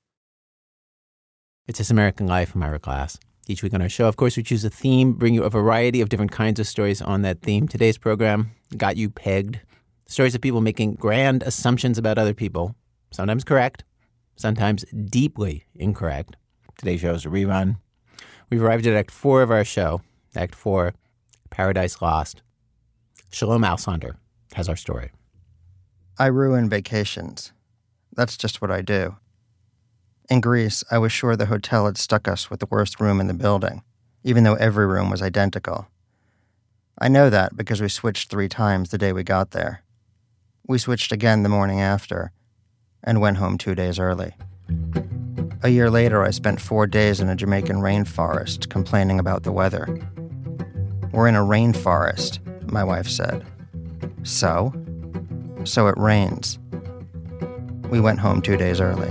Speaker 2: It's This American Life. I'm Ira Glass. Each week on our show, of course, we choose a theme, bring you a variety of different kinds of stories on that theme. Today's program, Got You Pegged. Stories of people making grand assumptions about other people. Sometimes correct, sometimes deeply incorrect. Today's show is a rerun. We've arrived at Act Four of our show. Act Four, Paradise Lost. Shalom Alsander has our story.
Speaker 9: I ruin vacations. That's just what I do. In Greece, I was sure the hotel had stuck us with the worst room in the building, even though every room was identical. I know that because we switched three times the day we got there. We switched again the morning after, and went home two days early. A year later, I spent four days in a Jamaican rainforest complaining about the weather. We're in a rainforest, my wife said. So? so it rains. We went home two days early.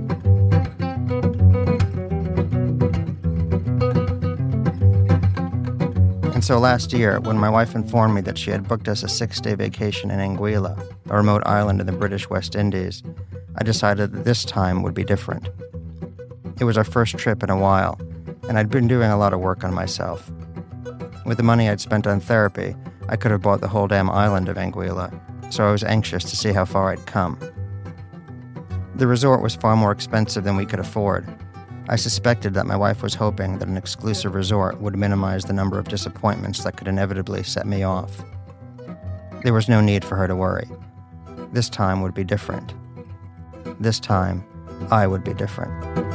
Speaker 9: And so last year, when my wife informed me that she had booked us a six-day vacation in Anguilla, a remote island in the British West Indies, I decided that this time would be different. It was our first trip in a while, and I'd been doing a lot of work on myself. With the money I'd spent on therapy, I could have bought the whole damn island of Anguilla, so I was anxious to see how far I'd come. The resort was far more expensive than we could afford. I suspected that my wife was hoping that an exclusive resort would minimize the number of disappointments that could inevitably set me off. There was no need for her to worry. This time would be different. This time, I would be different.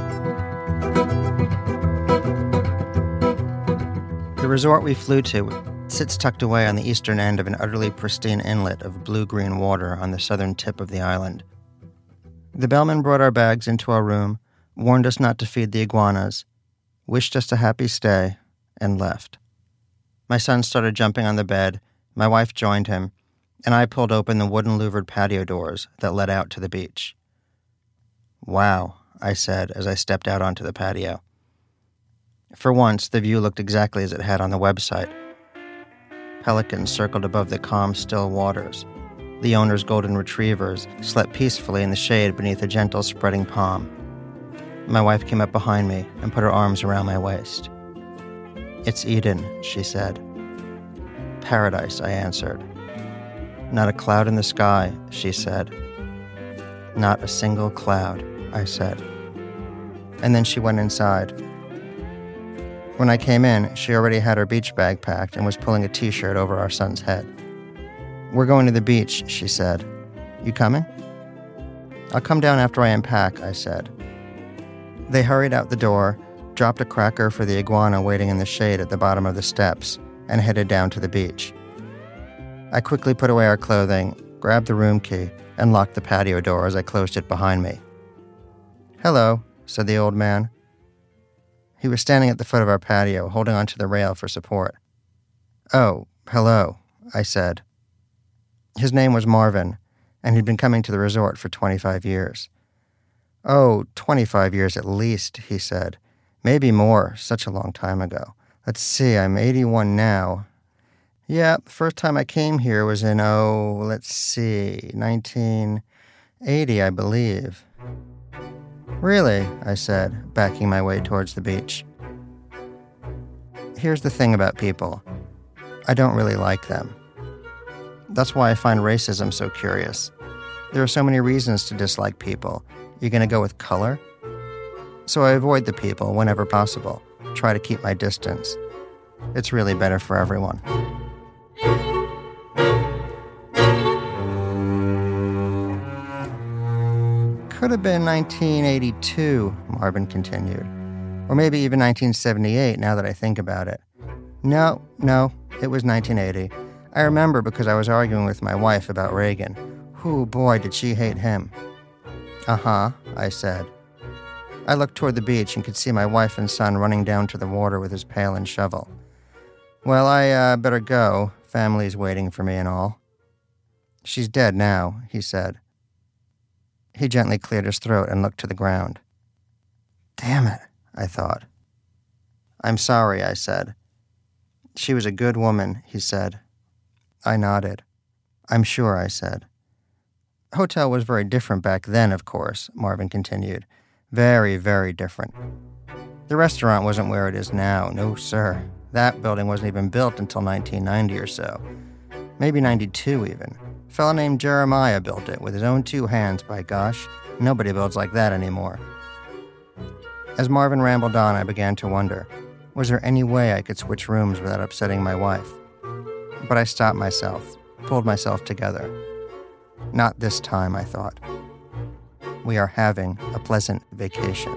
Speaker 9: The resort we flew to sits tucked away on the eastern end of an utterly pristine inlet of blue-green water on the southern tip of the island. The bellman brought our bags into our room, warned us not to feed the iguanas, wished us a happy stay, and left. My son started jumping on the bed, my wife joined him, and I pulled open the wooden louvered patio doors that led out to the beach. "Wow," I said as I stepped out onto the patio. For once, the view looked exactly as it had on the website. Pelicans circled above the calm, still waters. The owner's golden retrievers slept peacefully in the shade beneath a gentle, spreading palm. My wife came up behind me and put her arms around my waist. "It's Eden," she said. "Paradise," I answered. "Not a cloud in the sky," she said. "Not a single cloud," I said. And then she went inside. When I came in, she already had her beach bag packed and was pulling a t-shirt over our son's head. "We're going to the beach," she said. "You coming?" "I'll come down after I unpack," I said. They hurried out the door, dropped a cracker for the iguana waiting in the shade at the bottom of the steps, and headed down to the beach. I quickly put away our clothing, grabbed the room key, and locked the patio door as I closed it behind me. "Hello," said the old man. He was standing at the foot of our patio, holding onto the rail for support. "Oh, hello," I said. His name was Marvin, and he'd been coming to the resort for twenty-five years. "Oh, twenty-five years at least," he said. "Maybe more, such a long time ago. Let's see, I'm eighty-one now. Yeah, the first time I came here was in, oh, let's see, nineteen eighty, I believe." "Really?" I said, backing my way towards the beach. Here's the thing about people. I don't really like them. That's why I find racism so curious. There are so many reasons to dislike people. You're going to go with color? So I avoid the people whenever possible. Try to keep my distance. It's really better for everyone. Could have been nineteen eighty-two, Marvin continued. Or maybe even nineteen seventy-eight, now that I think about it. No, no, it was nineteen eighty. I remember because I was arguing with my wife about Reagan. Whew, boy, did she hate him. Uh-huh, I said. I looked toward the beach and could see my wife and son running down to the water with his pail and shovel. "Well, I uh, better go. Family's waiting for me and all." "She's dead now," he said. He gently cleared his throat and looked to the ground. Damn it, I thought. "I'm sorry," I said. "She was a good woman," he said. I nodded. "I'm sure," I said. Hotel was very different back then, of course, Marvin continued. Very, very different. The restaurant wasn't where it is now, no sir. That building wasn't even built until nineteen ninety or so. Maybe ninety-two even. A fellow named Jeremiah built it with his own two hands, by gosh. Nobody builds like that anymore. As Marvin rambled on, I began to wonder, was there any way I could switch rooms without upsetting my wife? But I stopped myself, pulled myself together. Not this time, I thought. We are having a pleasant vacation.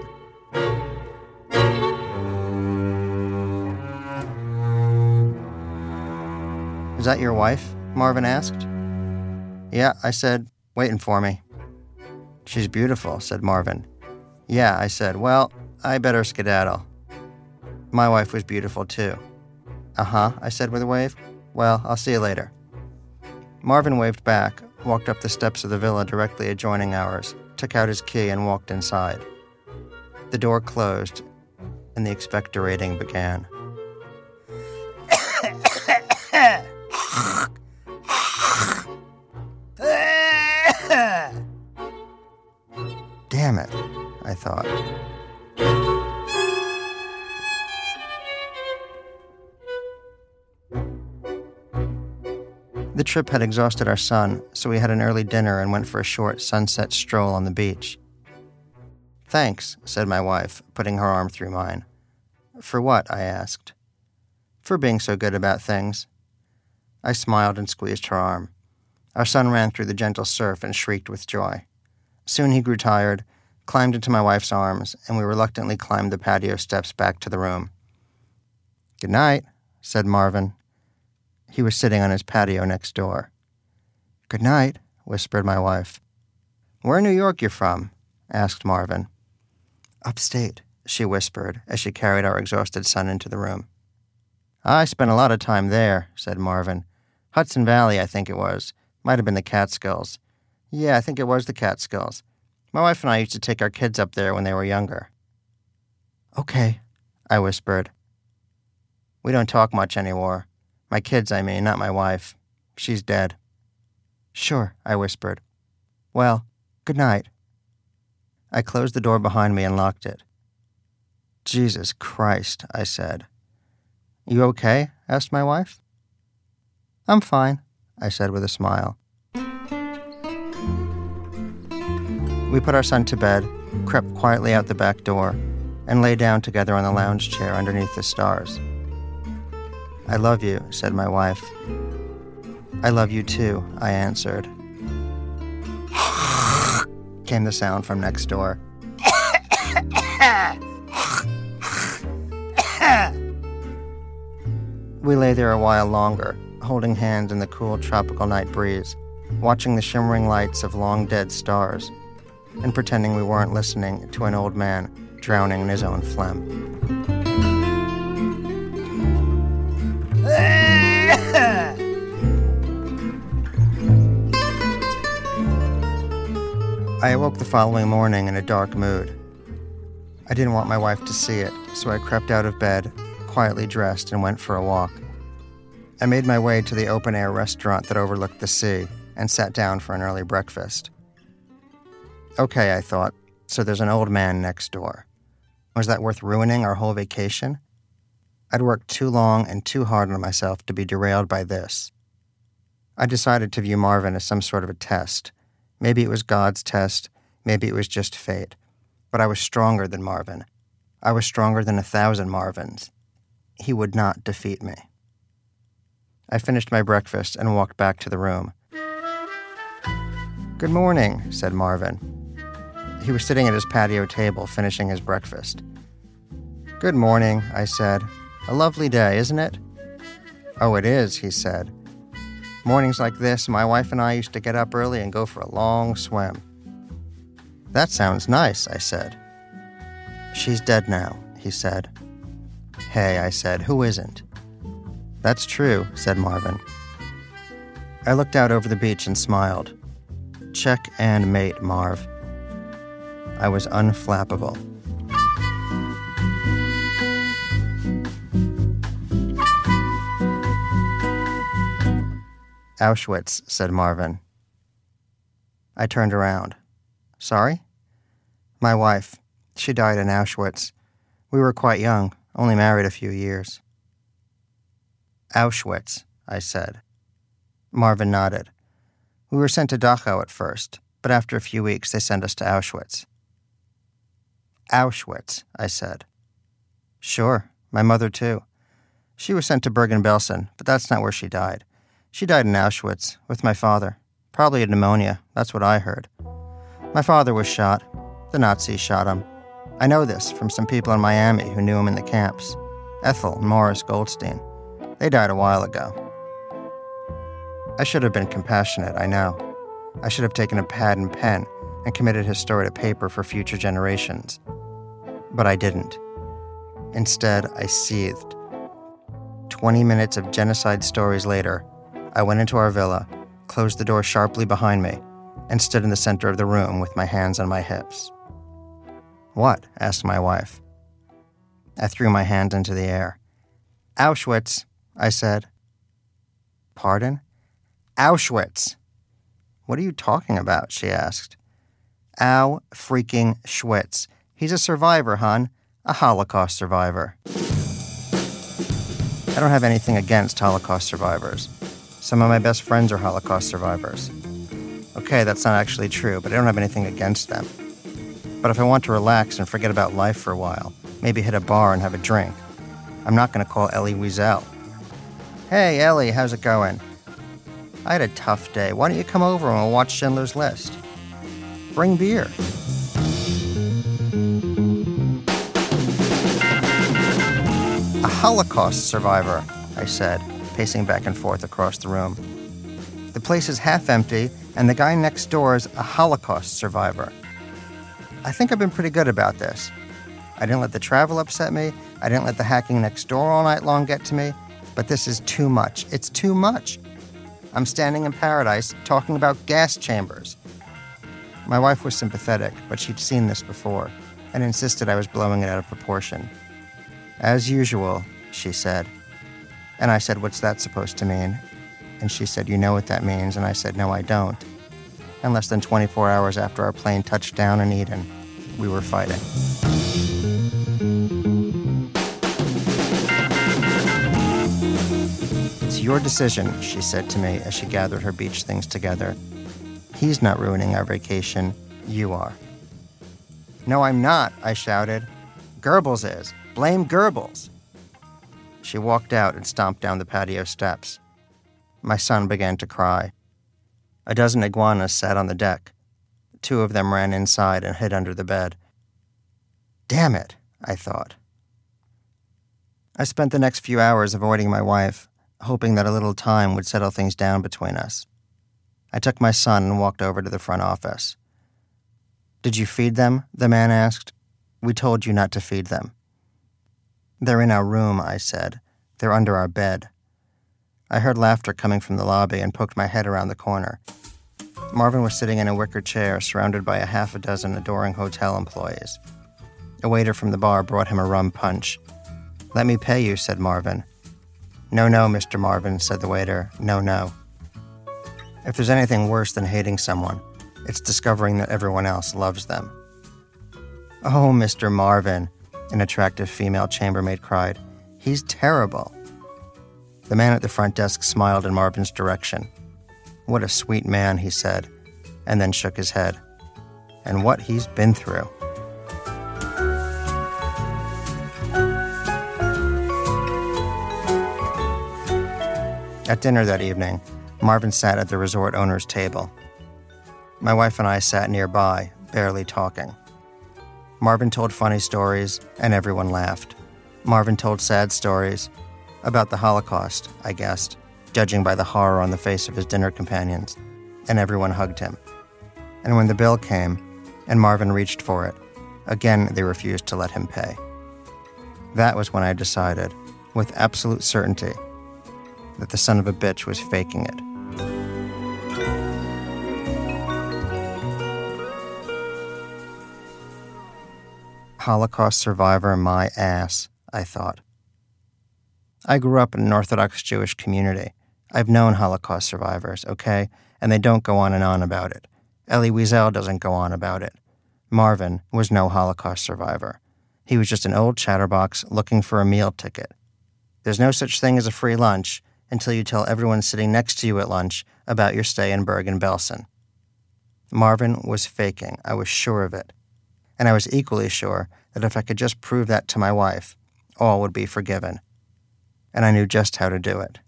Speaker 9: "Is that your wife?" Marvin asked. "Yeah," I said, "waiting for me." "She's beautiful," said Marvin. "Yeah," I said, "well, I better skedaddle." My wife was beautiful, too. "Uh-huh," I said with a wave. "Well, I'll see you later." Marvin waved back, walked up the steps of the villa directly adjoining ours, took out his key, and walked inside. The door closed, and the expectorating began. Damn it, I thought. The trip had exhausted our son, so we had an early dinner and went for a short sunset stroll on the beach. Thanks, said my wife, putting her arm through mine. For what? I asked. For being so good about things. I smiled and squeezed her arm. Our son ran through the gentle surf and shrieked with joy. Soon he grew tired, climbed into my wife's arms, and we reluctantly climbed the patio steps back to the room. Good night, said Marvin. He was sitting on his patio next door. Good night, whispered my wife. Where in New York you from? Asked Marvin. Upstate, she whispered as she carried our exhausted son into the room. I spent a lot of time there, said Marvin. Hudson Valley, I think it was. Might have been the Catskills. Yeah, I think it was the Catskills. My wife and I used to take our kids up there when they were younger. Okay, I whispered. We don't talk much anymore. My kids, I mean, not my wife. She's dead. Sure, I whispered. Well, good night. I closed the door behind me and locked it. Jesus Christ, I said. You okay? Asked my wife. I'm fine, I said with a smile. We put our son to bed, crept quietly out the back door, and lay down together on the lounge chair underneath the stars. I love you, said my wife. I love you too, I answered. Came the sound from next door. We lay there a while longer, holding hands in the cool tropical night breeze, watching the shimmering lights of long-dead stars, and pretending we weren't listening to an old man drowning in his own phlegm. I awoke the following morning in a dark mood. I didn't want my wife to see it, so I crept out of bed, quietly dressed, and went for a walk. I made my way to the open-air restaurant that overlooked the sea and sat down for an early breakfast. Okay, I thought, so there's an old man next door. Was that worth ruining our whole vacation? I'd worked too long and too hard on myself to be derailed by this. I decided to view Marvin as some sort of a test. Maybe it was God's test, maybe it was just fate. But I was stronger than Marvin. I was stronger than a thousand Marvins. He would not defeat me. I finished my breakfast and walked back to the room. Good morning, said Marvin. He was sitting at his patio table finishing his breakfast. Good morning, I said. A lovely day, isn't it? Oh, it is, he said. Mornings like this, my wife and I used to get up early and go for a long swim. That sounds nice, I said. She's dead now, he said. Hey, I said, who isn't? That's true, said Marvin. I looked out over the beach and smiled. Check and mate, Marv. I was unflappable. Auschwitz, said Marvin. I turned around. Sorry? My wife. She died in Auschwitz. We were quite young, only married a few years. Auschwitz, I said. Marvin nodded. We were sent to Dachau at first, but after a few weeks they sent us to Auschwitz. Auschwitz, I said. Sure, my mother too. She was sent to Bergen-Belsen, but that's not where she died. She died in Auschwitz, with my father. Probably of pneumonia, that's what I heard. My father was shot. The Nazis shot him. I know this from some people in Miami who knew him in the camps. Ethel and Morris Goldstein. They died a while ago. I should have been compassionate, I know. I should have taken a pad and pen and committed his story to paper for future generations. But I didn't. Instead, I seethed. Twenty minutes of genocide stories later, I went into our villa, closed the door sharply behind me, and stood in the center of the room with my hands on my hips. "What?" asked my wife. I threw my hand into the air. "Auschwitz," I said. "Pardon?" "Auschwitz." "What are you talking about?" she asked. "Au freaking Schwitz. He's a survivor, hon. A Holocaust survivor." I don't have anything against Holocaust survivors. Some of my best friends are Holocaust survivors. Okay, that's not actually true, but I don't have anything against them. But if I want to relax and forget about life for a while, maybe hit a bar and have a drink, I'm not going to call Elie Wiesel. "Hey, Ellie, how's it going?" "I had a tough day. Why don't you come over and we'll watch Schindler's List?" "Bring beer." "A Holocaust survivor," I said, pacing back and forth across the room. "The place is half empty, and the guy next door is a Holocaust survivor. I think I've been pretty good about this. I didn't let the travel upset me. I didn't let the hacking next door all night long get to me. But this is too much. It's too much. I'm standing in paradise talking about gas chambers." My wife was sympathetic, but she'd seen this before, and insisted I was blowing it out of proportion. "As usual," she said. And I said, "What's that supposed to mean?" And she said, "You know what that means." And I said, "No, I don't." And less than twenty-four hours after our plane touched down in Eden, we were fighting. "It's your decision," she said to me as she gathered her beach things together. "He's not ruining our vacation. You are." "No, I'm not," I shouted. "Goebbels is. Blame Goebbels." She walked out and stomped down the patio steps. My son began to cry. A dozen iguanas sat on the deck. Two of them ran inside and hid under the bed. Damn it, I thought. I spent the next few hours avoiding my wife, hoping that a little time would settle things down between us. I took my son and walked over to the front office. "Did you feed them?" the man asked. "We told you not to feed them." "They're in our room," I said. "They're under our bed." I heard laughter coming from the lobby and poked my head around the corner. Marvin was sitting in a wicker chair surrounded by a half a dozen adoring hotel employees. A waiter from the bar brought him a rum punch. "Let me pay you," said Marvin. "No, no, Mister Marvin," said the waiter. "No, no." If there's anything worse than hating someone, it's discovering that everyone else loves them. "Oh, Mister Marvin," an attractive female chambermaid cried. "He's terrible." The man at the front desk smiled in Marvin's direction. "What a sweet man," he said, and then shook his head. "And what he's been through." At dinner that evening, Marvin sat at the resort owner's table. My wife and I sat nearby, barely talking. Marvin told funny stories, and everyone laughed. Marvin told sad stories, about the Holocaust, I guessed, judging by the horror on the face of his dinner companions, and everyone hugged him. And when the bill came, and Marvin reached for it, again they refused to let him pay. That was when I decided, with absolute certainty, that the son of a bitch was faking it. Holocaust survivor my ass, I thought. I grew up in an Orthodox Jewish community. I've known Holocaust survivors, okay? And they don't go on and on about it. Elie Wiesel doesn't go on about it. Marvin was no Holocaust survivor. He was just an old chatterbox looking for a meal ticket. There's no such thing as a free lunch until you tell everyone sitting next to you at lunch about your stay in Bergen-Belsen. Marvin was faking. I was sure of it. And I was equally sure that if I could just prove that to my wife, all would be forgiven. And I knew just how to do it.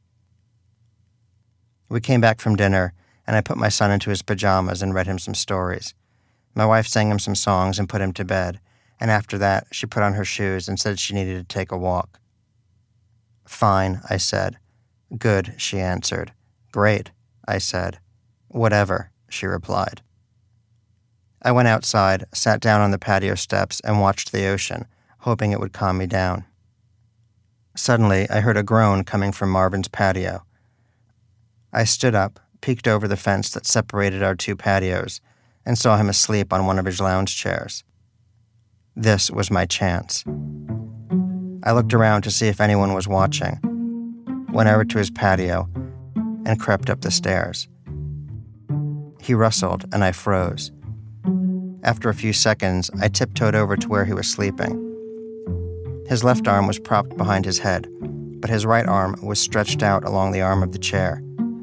Speaker 9: We came back from dinner, and I put my son into his pajamas and read him some stories. My wife sang him some songs and put him to bed, and after that, she put on her shoes and said she needed to take a walk. "Fine," I said. "Good," she answered. "Great," I said. "Whatever," she replied. I went outside, sat down on the patio steps, and watched the ocean, hoping it would calm me down. Suddenly, I heard a groan coming from Marvin's patio. I stood up, peeked over the fence that separated our two patios, and saw him asleep on one of his lounge chairs. This was my chance. I looked around to see if anyone was watching, went over to his patio, and crept up the stairs. He rustled, and I froze. After a few seconds, I tiptoed over to where he was sleeping. His left arm was propped behind his head, but his right arm was stretched out along the arm of the chair.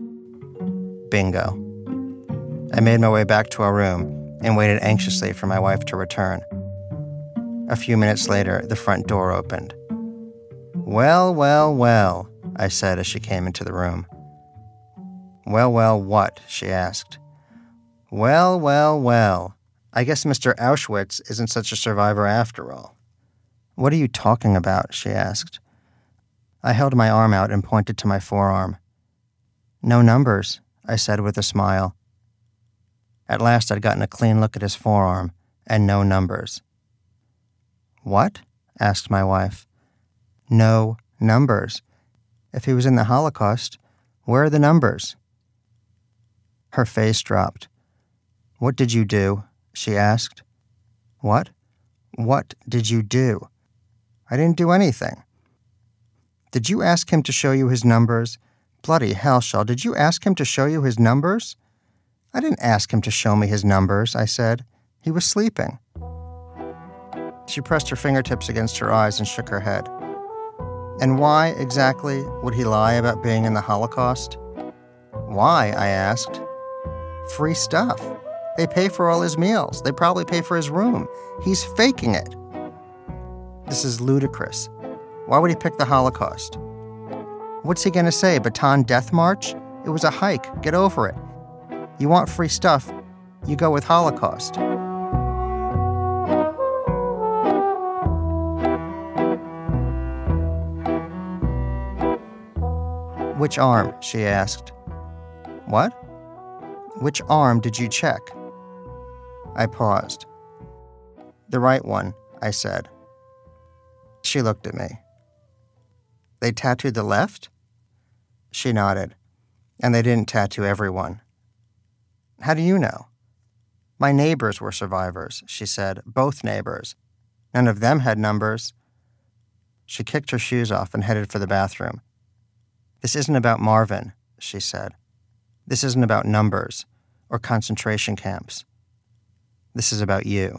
Speaker 9: Bingo. I made my way back to our room and waited anxiously for my wife to return. A few minutes later, the front door opened. "Well, well, well," I said as she came into the room. "Well, well, what?" she asked. "Well, well, well. I guess Mister Auschwitz isn't such a survivor after all." "What are you talking about?" she asked. I held my arm out and pointed to my forearm. "No numbers," I said with a smile. At last I'd gotten a clean look at his forearm, and no numbers. "What?" asked my wife. "No numbers. If he was in the Holocaust, where are the numbers?" Her face dropped. "What did you do?" she asked. "What? What did you do?" "I didn't do anything." "Did you ask him to show you his numbers? Bloody hell, Shell, did you ask him to show you his numbers?" "I didn't ask him to show me his numbers," I said. "He was sleeping." She pressed her fingertips against her eyes and shook her head. "And why, exactly, would he lie about being in the Holocaust?" "Why?" I asked. "Free stuff. They pay for all his meals. They probably pay for his room. He's faking it." "This is ludicrous. Why would he pick the Holocaust?" "What's he going to say, Bataan Death March? It was a hike. Get over it. You want free stuff, you go with Holocaust." "Which arm?" she asked. "What? Which arm did you check?" I paused. "The right one," I said. She looked at me. "They tattooed the left?" She nodded. "And they didn't tattoo everyone." "How do you know?" "My neighbors were survivors," she said. "Both neighbors. None of them had numbers." She kicked her shoes off and headed for the bathroom. "This isn't about Marvin," she said. "This isn't about numbers or concentration camps. This is about you."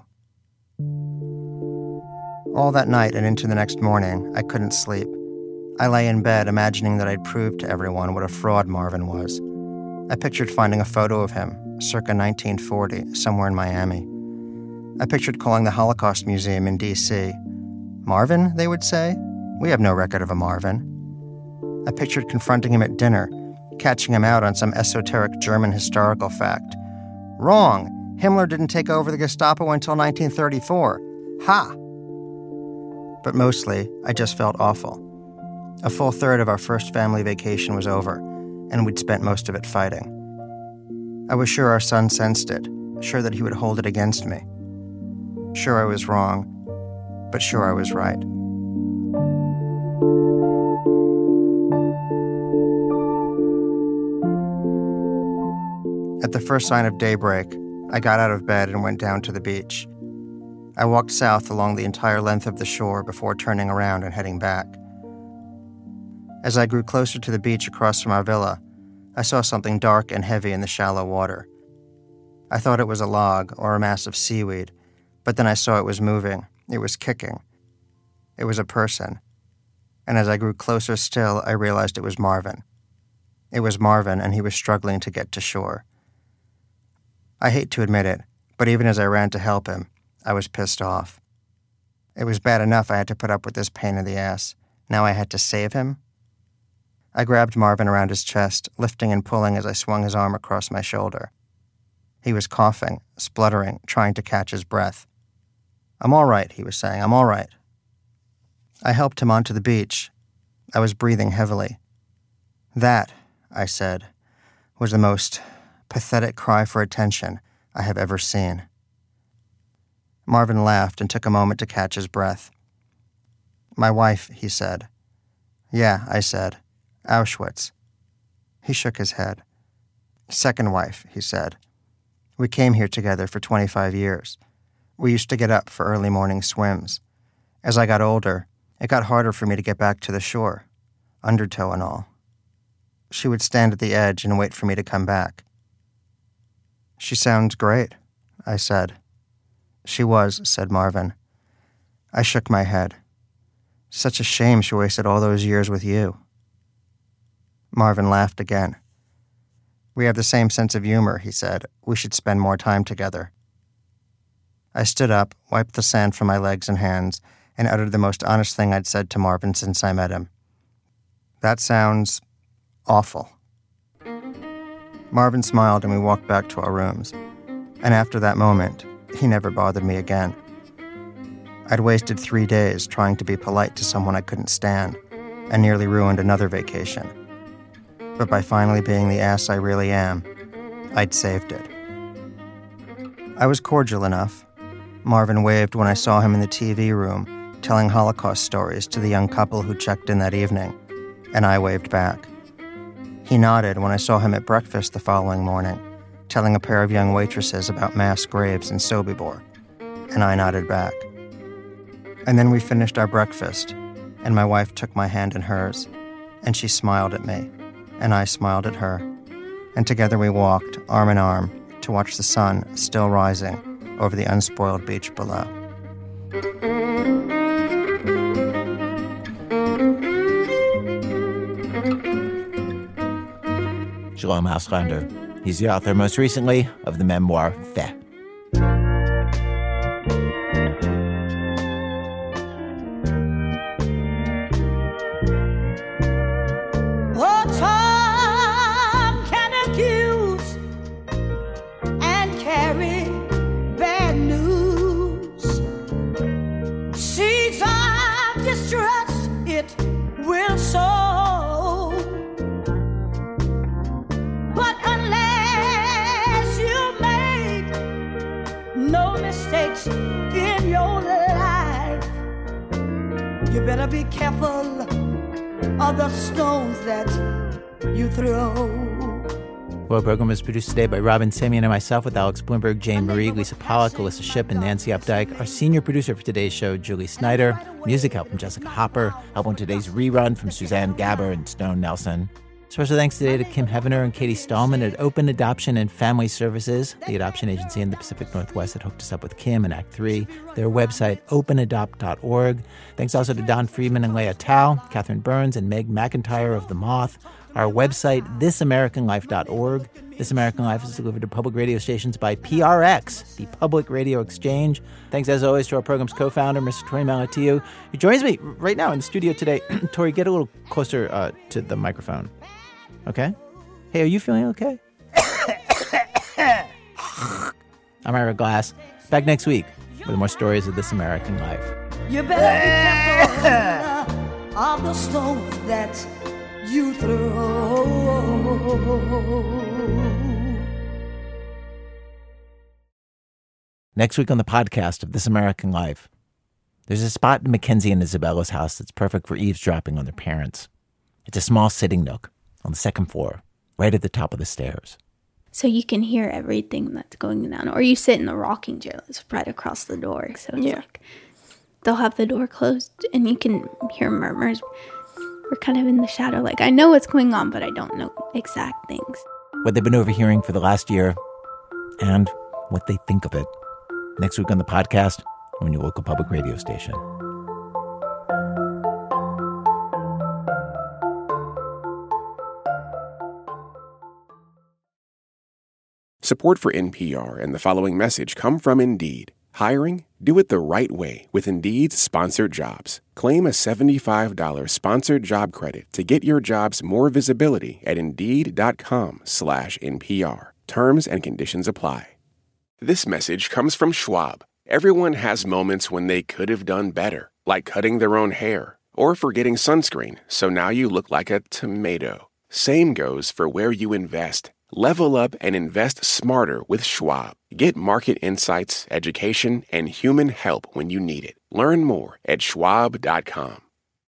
Speaker 9: All that night and into the next morning, I couldn't sleep. I lay in bed imagining that I'd proved to everyone what a fraud Marvin was. I pictured finding a photo of him, circa nineteen forty, somewhere in Miami. I pictured calling the Holocaust Museum in D C "Marvin," they would say. "We have no record of a Marvin." I pictured confronting him at dinner, catching him out on some esoteric German historical fact. "Wrong! Himmler didn't take over the Gestapo until nineteen thirty-four. Ha!" But mostly, I just felt awful. A full third of our first family vacation was over, and we'd spent most of it fighting. I was sure our son sensed it, sure that he would hold it against me. Sure I was wrong, but sure I was right. At the first sign of daybreak, I got out of bed and went down to the beach. I walked south along the entire length of the shore before turning around and heading back. As I grew closer to the beach across from our villa, I saw something dark and heavy in the shallow water. I thought it was a log or a mass of seaweed, but then I saw it was moving. It was kicking. It was a person. And as I grew closer still, I realized it was Marvin. It was Marvin, and he was struggling to get to shore. I hate to admit it, but even as I ran to help him, I was pissed off. It was bad enough I had to put up with this pain in the ass. Now I had to save him? I grabbed Marvin around his chest, lifting and pulling as I swung his arm across my shoulder. He was coughing, spluttering, trying to catch his breath. "I'm all right," he was saying. "I'm all right." I helped him onto the beach. I was breathing heavily. "That," I said, "was the most pathetic cry for attention I have ever seen." Marvin laughed and took a moment to catch his breath. "My wife," he said. "Yeah," I said. "Auschwitz." He shook his head. Second wife, he said. We came here together for twenty-five years. We used to get up for early morning swims. As I got older, it got harder for me to get back to the shore, undertow and all. She would stand at the edge and wait for me to come back. She sounds great, I said. She was, said Marvin. I shook my head. Such a shame she wasted all those years with you. Marvin laughed again. We have the same sense of humor, he said. We should spend more time together. I stood up, wiped the sand from my legs and hands, and uttered the most honest thing I'd said to Marvin since I met him. That sounds awful. Marvin smiled and we walked back to our rooms. And after that moment, he never bothered me again. I'd wasted three days trying to be polite to someone I couldn't stand, and nearly ruined another vacation. But by finally being the ass I really am, I'd saved it. I was cordial enough. Marvin waved when I saw him in the T V room, telling Holocaust stories to the young couple who checked in that evening, and I waved back. He nodded when I saw him at breakfast the following morning, telling a pair of young waitresses about mass graves in Sobibor, and I nodded back. And then we finished our breakfast, and my wife took my hand in hers, and she smiled at me, and I smiled at her, and together we walked, arm in arm, to watch the sun still rising over the unspoiled beach below.
Speaker 2: Shalom Auslander. He's the author, most recently, of the memoir, Feh.
Speaker 10: Better be careful of the stones that you throw.
Speaker 2: Well, program was produced today by Robin Samian and myself, with Alex Bloomberg, Jane Marie, Lisa Pollack, Alyssa Shipp, and Nancy Updike. Our senior producer for today's show, Julie Snyder. Music help from Jessica Hopper. Help on today's rerun from Suzanne Gabber and Stone Nelson. Special thanks today to Kim Hevener and Katie Stallman at Open Adoption and Family Services, the adoption agency in the Pacific Northwest that hooked us up with Kim in Act three. Their website, open adopt dot org. Thanks also to Don Friedman and Leah Tao, Catherine Burns, and Meg McIntyre of The Moth. Our website, this american life dot org. This American Life is delivered to public radio stations by P R X, the Public Radio Exchange. Thanks, as always, to our program's co-founder, Mister Torey Malatiu, who joins me right now in the studio today. Torey, get a little closer uh, to the microphone. Okay? Hey, are you feeling okay? I'm Ira Glass. Back next week with more stories of This American Life.
Speaker 10: You better be careful of the stones that you throw.
Speaker 2: Next week on the podcast of This American Life, there's a spot in Mackenzie and Isabella's house that's perfect for eavesdropping on their parents. It's a small sitting nook on the second floor, right at the top of the stairs.
Speaker 11: So you can hear everything that's going on. Or you sit in the rocking chair that's right across the door. So it's yeah. like they'll have the door closed and you can hear murmurs. We're kind of in the shadow. Like, I know what's going on, but I don't know exact things.
Speaker 2: What they've been overhearing for the last year and what they think of it. Next week on the podcast on your local public radio station.
Speaker 12: Support for N P R and the following message come from Indeed. Hiring? Do it the right way with Indeed's Sponsored Jobs. Claim a seventy-five dollars sponsored job credit to get your jobs more visibility at Indeed.com slash NPR. Terms and conditions apply. This message comes from Schwab. Everyone has moments when they could have done better, like cutting their own hair or forgetting sunscreen, so now you look like a tomato. Same goes for where you invest. Level up and invest smarter with Schwab. Get market insights, education, and human help when you need it. Learn more at schwab dot com.